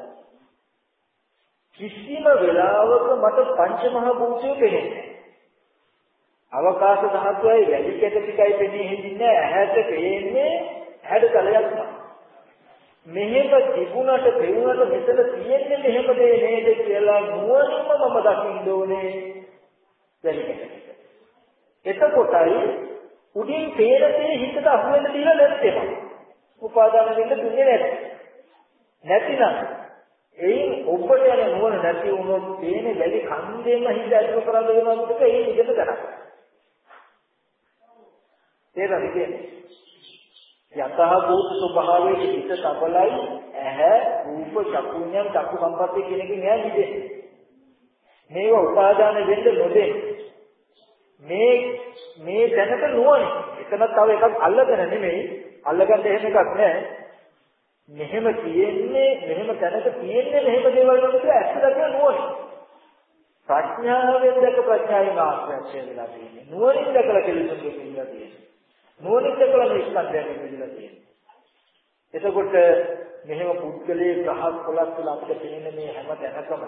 කිසිම වෙලාවක මට පංච මහ භූතය පෙනෙන්නේ අවකාශ ධාතුවයි වැලි කැට ටිකයි පෙනී හිටින්නේ ඇහැට පේන්නේ හැඩතලයක්ම මෙහෙම තිබුණට පෙනුනට මෙතන තියෙන්නේ මෙහෙම දේ නේද කියලා නුවණින්ම මම දකින්න ඕනේ වැලි කැට එතකොටයි උඩින් පේනතේ හිතට අහු වෙන්න දීලා නැත්තේ උපාදාන දෙන්න දුන්නේ නැත්තේ නැතිනම් එයින් ඔබට යන නුවණ නැති වුණොත් මේනේ වැලි කන්දෙම හිත ඇතුළු කරලා වෙනවා මොකද ඒ විදිහට කරා. තේරෙනවද කියන්නේ? යතහ භූත ස්වභාවයේ හිත සබලයි ඇහැ රූප චක්කු විඤ්ඤාණ චක්කු සම්පස්සේ කියන එකෙන් එයා නිදෙන්නේ. මේව උපාදාන වෙන්න නොදෙන්නේ. මේ මේ දැනට නුවණ. එතන තව එකක් අල්ලගෙන නෙමෙයි. අල්ලගන්න එහෙම එකක් නැහැ. මෙහෙම තියෙන්නේ මෙහෙම දැනට තියෙන්නේ මෙහෙම දේවල් වලට ඇත්තට කියන නුවණ. ප්‍රඥාවෙන් දැක ප්‍රඥාවෙන් ආශ්‍රය වෙලා තියෙන්නේ. නුවණින් දැකලා කෙලෙසුන් දෙකilla තියෙන්නේ. නුවණින් දැකලා මේ ස්කන්ධයන් දෙකilla තියෙන්නේ. එතකොට මෙහෙම පුද්ගලයේ ගහක් කොලක් කියලා අපිට පේන මේ හැම දැනකම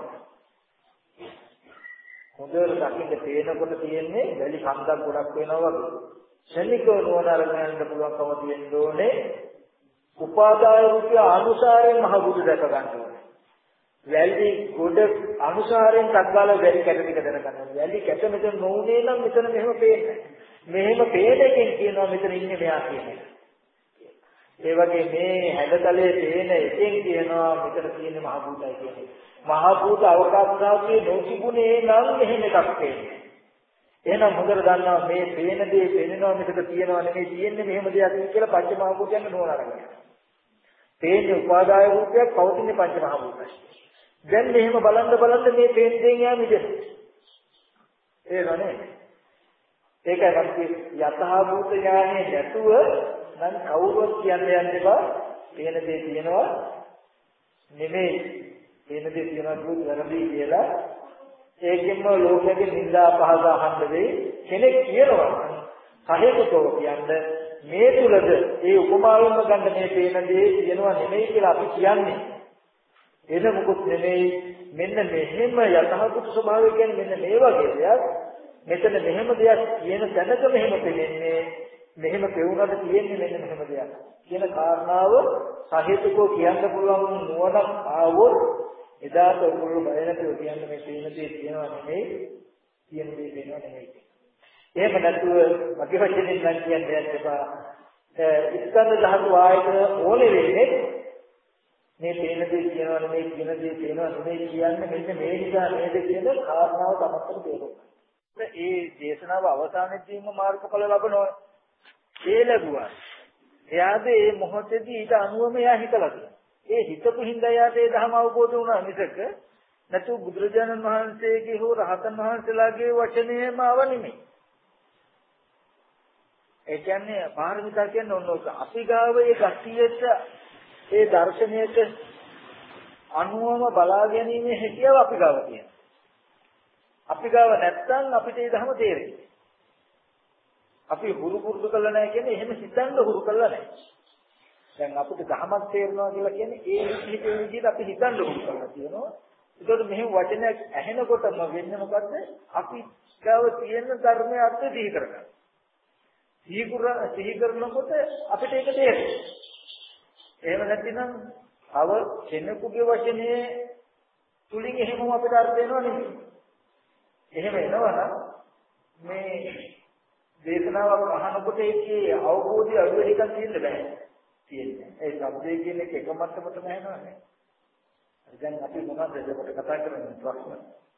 හොඳට දකින්න පේනකොට තියෙන්නේ වැලි කන්දක් ගොඩක් වෙනවා වගේ. ශනිකව නුවණ අරගෙනන්න පුළුවන්කම තියෙන්න ඕනේ. උපාදාය රූපය අනුසාරයෙන් මහ බුදු දැක ගන්න ඕනේ. වැලි ගොඩ අනුසාරයෙන් තත්කාල වැලි කැට ටික දැන ගන්න ඕනේ. වැලි කැට මෙතන නොඋනේ නම් මෙතන මෙහෙම පේන්නේ. මෙහෙම පේන එකෙන් කියනවා මෙතන ඉන්නේ මෙයා කියන එක. ඒ වගේ මේ හැඩතලයේ පේන එකෙන් කියනවා මෙතන තියෙන්නේ මහ භූතයි කියන එක. මහ භූත අවකාශාවේ නොතිබුණේ නම් මෙහෙම එකක් පේන්නේ. එහෙනම් හොඳට දන්නවා මේ පේන දේ පේනවා මෙතන තියෙනවා නෙමෙයි තියෙන්නේ මෙහෙම දෙයක් කියලා පංච මහ භූතයන් නෝන අරගෙන. පේන්නේ උපාදාය රූපයක් පවතින්නේ පංච මහ භූතයි. දැන් මෙහෙම බලන්න බලන්න මේ පේන දෙයෙන් යා මිදෙන්න. ඒකනේ. ඒකයි අපි යතහ භූත ඥානේ නැතුව නම් කවුරුත් කියන්නේ යන්න එපා. පේන දේ තියෙනවා නෙමෙයි. පේන දේ තියෙනවා කියුත් වැරදි කියලා ඒකෙන්ම ලෝකයේ නිന്ദා පහස අහන්න වෙයි. කෙනෙක් කියනවා සහේතුකව කියන්නේ මේ තුලද ඒ උපමාවෙන්ම ගන්න මේ පේන දේ තියෙනවා නෙමෙයි කියලා අපි කියන්නේ. එන මොකුත් නෙමෙයි. මෙන්න මෙහෙම යථාභූත ස්වභාවය කියන්නේ මෙන්න මේ වගේ දෙයක්. මෙතන මෙහෙම දෙයක් කියන තැනක මෙහෙම පෙනෙන්නේ. මෙහෙම පෙවුනට තියෙන්නේ මෙන්න මෙහෙම දෙයක්. කියන කාරණාව සහේතුකව කියන්න පුළුවන් නුවණ ආවොත් එදාට ඔයගොල්ලෝ බය නැතුව කියන්නේ මේ තේන දේ කියනවා නෙමෙයි කියන දේ කියනවා නෙමෙයි. එහෙම නැතුව මගේ වචනෙන් නම් කියන්නේ එපා. ඉස්කන්ධ ධාතු ආයතන ඕනේ වෙන්නේ මේ තේන දේ කියනවා නෙමෙයි කියන දේ කියනවා නෙමෙයි කියන්නේ මෙන්න මේ නිසා නේද කියන කාරණාව තමයි තේරුම්. ඒ දේශනාව අවසානයේදීම මාර්ගඵල ලබනවා. ඒ ලැබුවා. එයාද මේ මොහොතේදී ඊට අනුවම එයා හිතලා තියෙනවා. ඒ හිතපු හින්දා යාට ඒ ධර්ම අවබෝධ වුණා මිසක නැතු බුදුරජාණන් වහන්සේගේ හෝ රහතන් වහන්සේලාගේ වචනයම ආව නෙමෙයි. ඒ කියන්නේ පාරමිතා කියන්නේ ඔන්නෝක අපි ගාව ඒ ගතියට ඒ දර්ශනයට අනුවම බලා ගැනීමේ හැකියාව අපි ගාව තියෙනවා. අපි ගාව නැත්තම් අපිට ඒ ධර්ම තේරෙන්නේ. අපි හුරු පුරුදු කළා නැහැ කියන්නේ එහෙම හිතන්න හුරු කළා නැහැ. දැන් අපිට ධර්මයක් තේරෙනවා කියලා කියන්නේ ඒ විදිහේ විදිහට අපි හිතන්න උරු කරලා තියෙනවා. ඒකට මෙහෙම වචනයක් ඇහෙනකොටම වෙන්නේ මොකද්ද? අපි ගාව තියෙන ධර්මයේ අර්ථ සිහි කරගන්න. සිහි කර සිහි කරනකොට අපිට ඒක තේරෙනවා. එහෙම නැත්නම් අව කෙනෙකුගේ වචනේ තුලින් එහෙමම අපිට අර්ථ වෙනව නෙමෙයි. එහෙම එනවනම් මේ දේශනාවක් අහනකොට ඒකේ අවබෝධය අඩු වෙන එකක් තියෙන්න බෑ. තියෙන්නේ. ඒ શબ્දයේ කියන එක එක මට්ටමකට නැහැනවනේ. දැන් අපි මොනවද එතකොට කතා කරන්නේ ප්‍රශ්න?